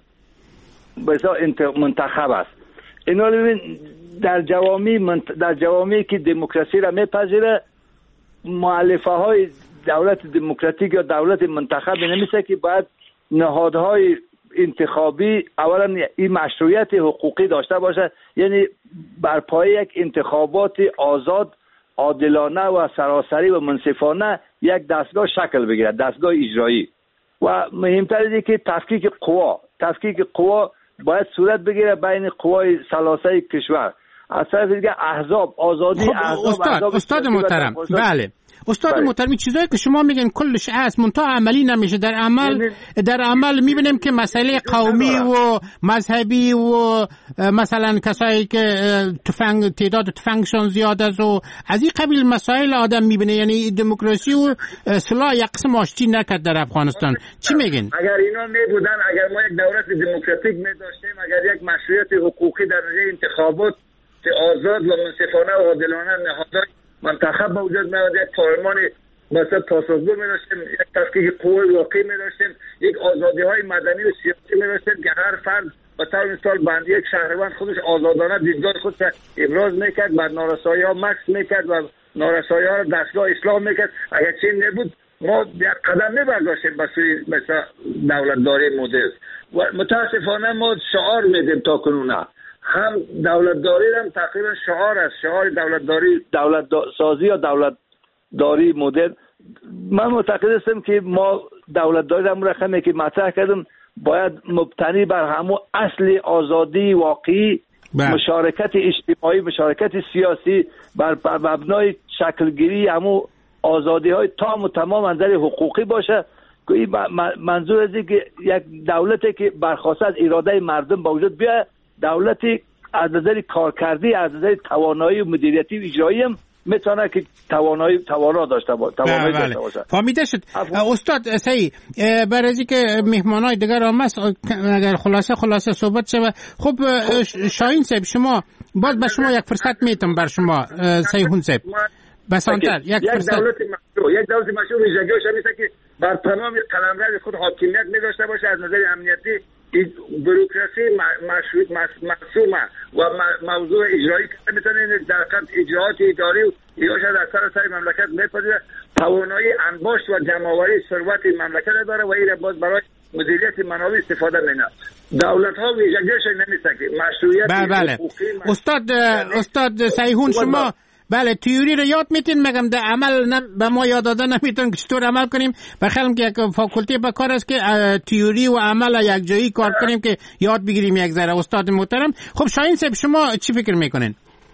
منتخب است. اینا ببین در جوامعی که دموکراسی را میپذیره، مؤلفه های دولت دموکراتیک یا دولت منتخب نمیشه که باید نهادهای انتخابی اولا این مشروعیت حقوقی داشته باشه، یعنی بر پایه یک انتخابات آزاد، عادلانه و سراسری و منصفانه یک دستگاه شکل بگیرد، دستگاه اجرایی. و مهمتر اینه که تفکیک قوا باید صورت بگیره بین قوای ثلاثه کشور. از طرف دیگه احزاب، آزادی احزاب. استاد محترم، بله استاد محترم، چیزایی که شما میگن کلش هست منتها عملی نمیشه. در عمل میبینیم که مسئله قومی و مذهبی و مثلا کسایی که تعداد تفنگشون زیاد است و از این قبیل مسائل آدم میبینه. یعنی دموکراسی و اصلاح یک قسم آشتی نکرد در افغانستان. چی میگن؟ اگر اینا میبودن، اگر ما یک دولت دموکراتیک میداشتیم، اگر یک مشروعیت حقوقی در انتخابات آزاد و منصفانه و عادلانه نهادهای منتخب به وجود میاد، یک پارلمان مثلا پاسخگو می‌داشتیم، یک تفکیک قوای واقعی می‌داشتیم، یک آزادی‌های مدنی و سیاسی می‌داشتیم که هر فرد به طور مثال بنده یک شهروند خودش آزادانه دیدگاه خودش ابراز می‌کرد، بعد نارسایی‌ها مکث می‌کرد و نارسایی‌ها را دستگاه اصلاح می‌کرد. اگر چنین نبود ما یک قدم نمی‌برداشتیم به سوی مثلا دولت‌داری مدرن. و متأسفانه ما شعار میدیم تا کنون هم دولتداری هم تقریبا شعار است، شعار دولتداری، دولت سازی یا دولتداری مدرن. من معتقد هستم که ما دولتداری هم رقمی که مطرح کردم باید مبتنی بر همون اصل آزادی واقعی، مشارکت اجتماعی، مشارکت سیاسی بر مبنای شکلگیری همون آزادی های تام و تمام از نظر حقوقی باشه. که این منظور از که یک دولتی که برخواسته از اراده مردم با وجود بیاد، دولتی از نظر کارکردی، از نظر توانایی و مدیریتی و اجرایی هم میتونه که توانا داشته باشه. فهمیده شد استاد. صحیح. برای اینکه مهمانای دیگر هم هست، اگر خلاصه صحبت شود. خب شاهین صاحب، شما باز به شما یک فرصت میتم بر شما سیهون صاحب بسانتر یک دولت مشروع ویژگیش همیشه که بر تمام قلمرو خود حاکمیت می‌داشته باشه، از نظر امنیتی بروکراسی مقسومه و موضوع اجرایی که میتونه در اجراعات اداری و یا شاید از سر مملکت میپذیره، توانایی انباشت و جمع‌آوری ثروت مملکت داره و این باز برای مدیریت منابع استفاده می‌کنه. دولت‌ها ویژگیش نمیشه که مشروعیت حقوقی. استاد سیهون، شما بله تئوری رو یاد میتین، مگم در عمل به ما یاد دادن نمیتون که چطور عمل کنیم. بخیرم که یک فاکولته به کار است که تئوری و عمل یک جایی کار کنیم که یاد بگیریم یک ذره. استاد محترم، خب شاهین صاحب شما چی فکر میکنین؟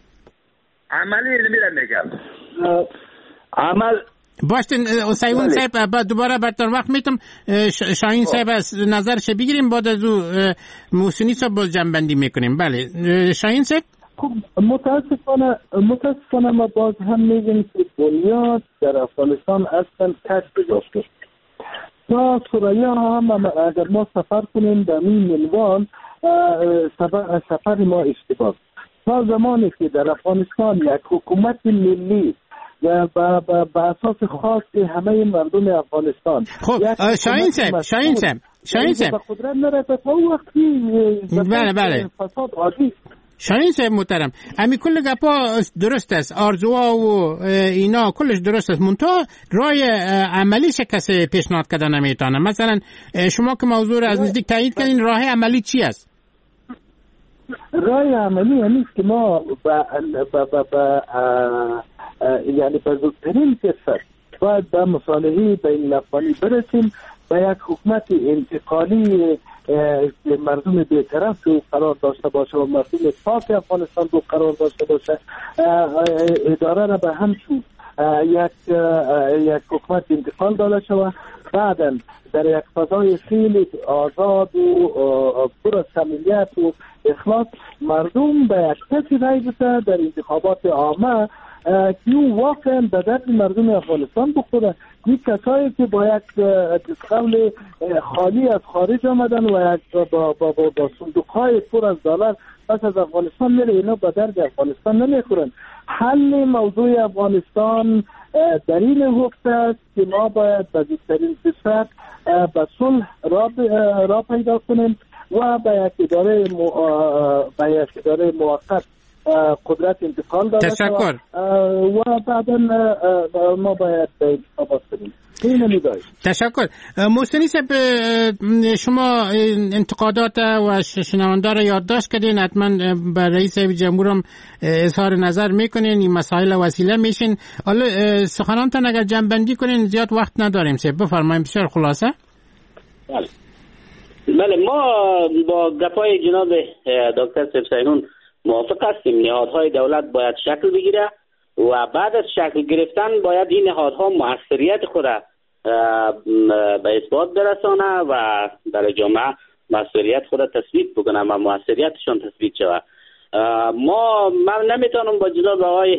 عملی نمیرم میگم عمل باشتین. سیهون صاحب بعد دوباره برتر وقت میتم شاهین صاحب از نظرش بگیریم، بعد از او محسنی صاحب باز جنبندی میکنیم. بله شاهین صاحب. خب متاسفانه ما باز هم میگیم که بنیاد در افغانستان اصلا کشف داشته. تا سوریه هم اگر ما سفر کنیم در این منوال سفر ما اشتباه. تا زمانی که در افغانستان یک حکومت ملی و به اساس خاص همه مردم افغانستان. خب شاهین صاحب قدرت نرسه تا وقتی بله فساد عادی شاهین صاحب محترم، امی کل گپا درست است، آرزوها و اینا کلش درست است، منتها رای عملیش کسی پیشنهاد کرده نمیتونه. مثلا شما که موضوع را از نزدیک تایید کردین، راه عملی چی است؟ رای عملی یعنی که ما یعنی به زودترین فرصت باید به مصالحه بین الافغانی برسیم، به یک حکومت انتقالی مردم بی‌طرف رو قرار داشته باشه و مردم پاک افغانستان رو قرار داشته باشه، اداره را به هم شد یک حکومت انتقال داده شود، بعدا در یک فضای خیلی آزاد و پر از صمیمیت و اخلاص مردم به یک کسی رای بده در انتخابات عامه که او واقعا به درد مردم افغانستان بخوره. این کسایی که با یک قول خالی از خارج آمدن و یک با صندوقهای پر از دلار پس از افغانستان میره، اینا به درد افغانستان نمیخورن. حل موضوع افغانستان در این حکم است که ما باید به زودترین فرصت به صلح را پیدا کنیم و به یک اداره موقت قدرت انتقال داده تشکر. و بعدا ما باید به انتخابات کنیم. تشکر. محسنی صاحب، شما انتقادات و شنونده را یادداشت کردین، حتما به رئیس جمهور هم اظهار نظر میکنین، این مسائل وسیله میشین. حالا سخنانتان اگر جمع‌بندی کنین، زیاد وقت نداریم، بفرمایید بسیار خلاصه. بله، ما با گپای جناب دکتر صاحب سیحون موافق هستیم. نهادهای دولت باید شکل بگیره و بعد از شکل گرفتن باید این نهادها موثریت خود به اثبات برسانه و در جامعه موثریت خود تثبیت بکنه و موثریتشان تثبیت شود. من نمیتونم با جناب آقای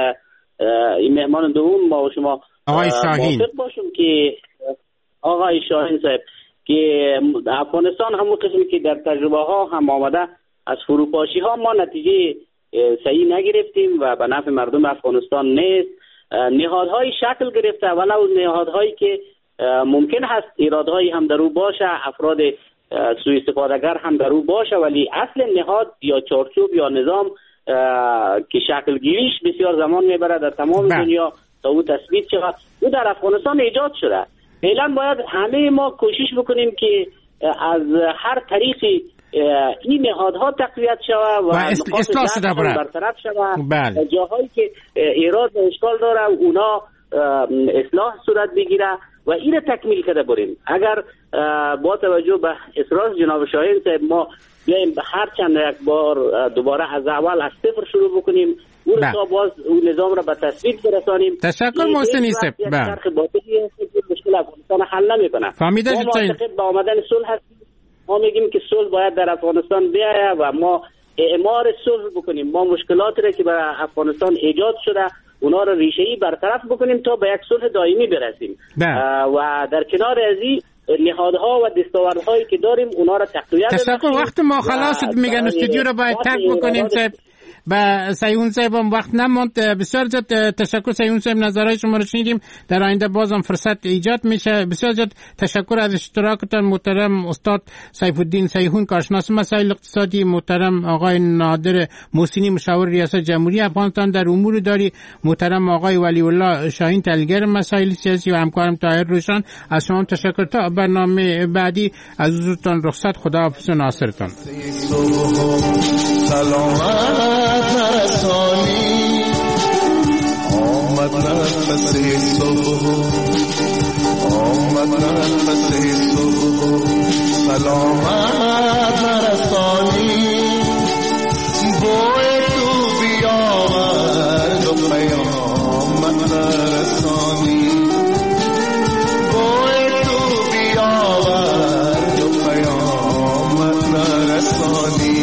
این مهمان دوم ما و شما موافق باشم که آقای شاهین صاحب که افغانستان همون قسمی که در تجربه ها هم آمده، از فروپاشی ها ما نتیجه صحیح نگرفتیم و به نفع مردم افغانستان نیست. نهادهای شکل گرفته ولو نهادهایی که ممکن هست ایرادهایی هم در او باشه، افراد سوء استفادهگر هم در او باشه، ولی اصل نهاد یا چارچوب یا نظام که شکل گیریش بسیار زمان میبره در تمام دنیا تا او تثبیت شود، او در افغانستان ایجاد شده. فعلا باید همه ما کوشش بکنیم که از هر طریقی این نهادها تقویت شود و اصلاح شده برطرف شود. جاهایی که ایراد و اشکال داره اونا اصلاح صورت بگیره و این تکمیل کرده بریم. اگر با توجه به اصرار جناب شاهین صاحب ما بیایم هر چند یک بار دوباره از اول از صفر شروع بکنیم، اون تا باز اون نظام را به تثبیت برسانیم. تشکر محسنی صاحب. چرخ باطلی مشکل افغانستان حل نمیکنه. فهمیده ما معتقد به آمدن صلح هستیم. ما میگیم که صلح باید در افغانستان بیاید و ما اعمار صلح بکنیم. ما مشکلاتی را که برای افغانستان ایجاد شده اونا را ریشه‌ای برطرف بکنیم تا به یک صلح دائمی برسیم. و در کنار از این نهادها و دستاوردهایی که داریم اونا را تقویت. تشکر. وقت ما خلاص شد، میگن استودیو رو باید ترک بکنیم صاحب. و سیحون صاحب هم وقت نماند. بسیار زیاد تشکر سیحون صاحب، نظرهای شما رو شنیدیم. در آینده بازم فرصت ایجاد میشه. بسیار زیاد تشکر از اشتراکتان محترم استاد سیف الدین سیحون، کارشناس مسائل اقتصادی، محترم آقای نادر محسنی مشاور ریاست جمهوری افغانستان در امور داری، محترم آقای ولی الله شاهین تحلیلگر مسائل سیاسی و همکارم طاهر روشن. از شما تشکر. تا برنامه بعدی از حضورتان رخصت. خداحافظ و ناصرتان. سلامت نرسانی آمد نفس صبح، آمد نفس صبح، سلامت نرسانی بوی تو بیاورد و پیامت نرسانی، بوی تو بیاورد و پیامت نرسانی.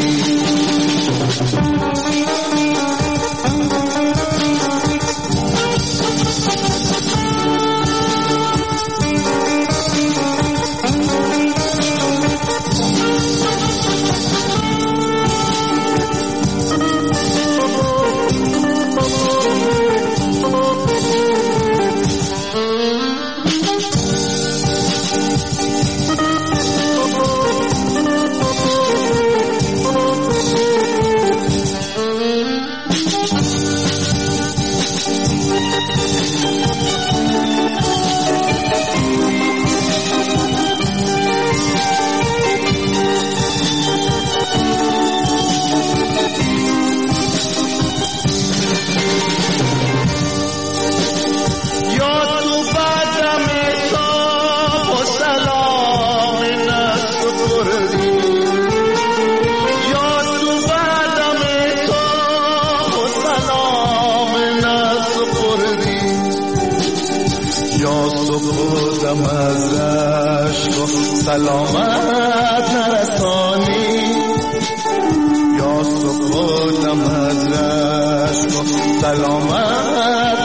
سلامت نرسانی یا سقوطم از رشک سلامت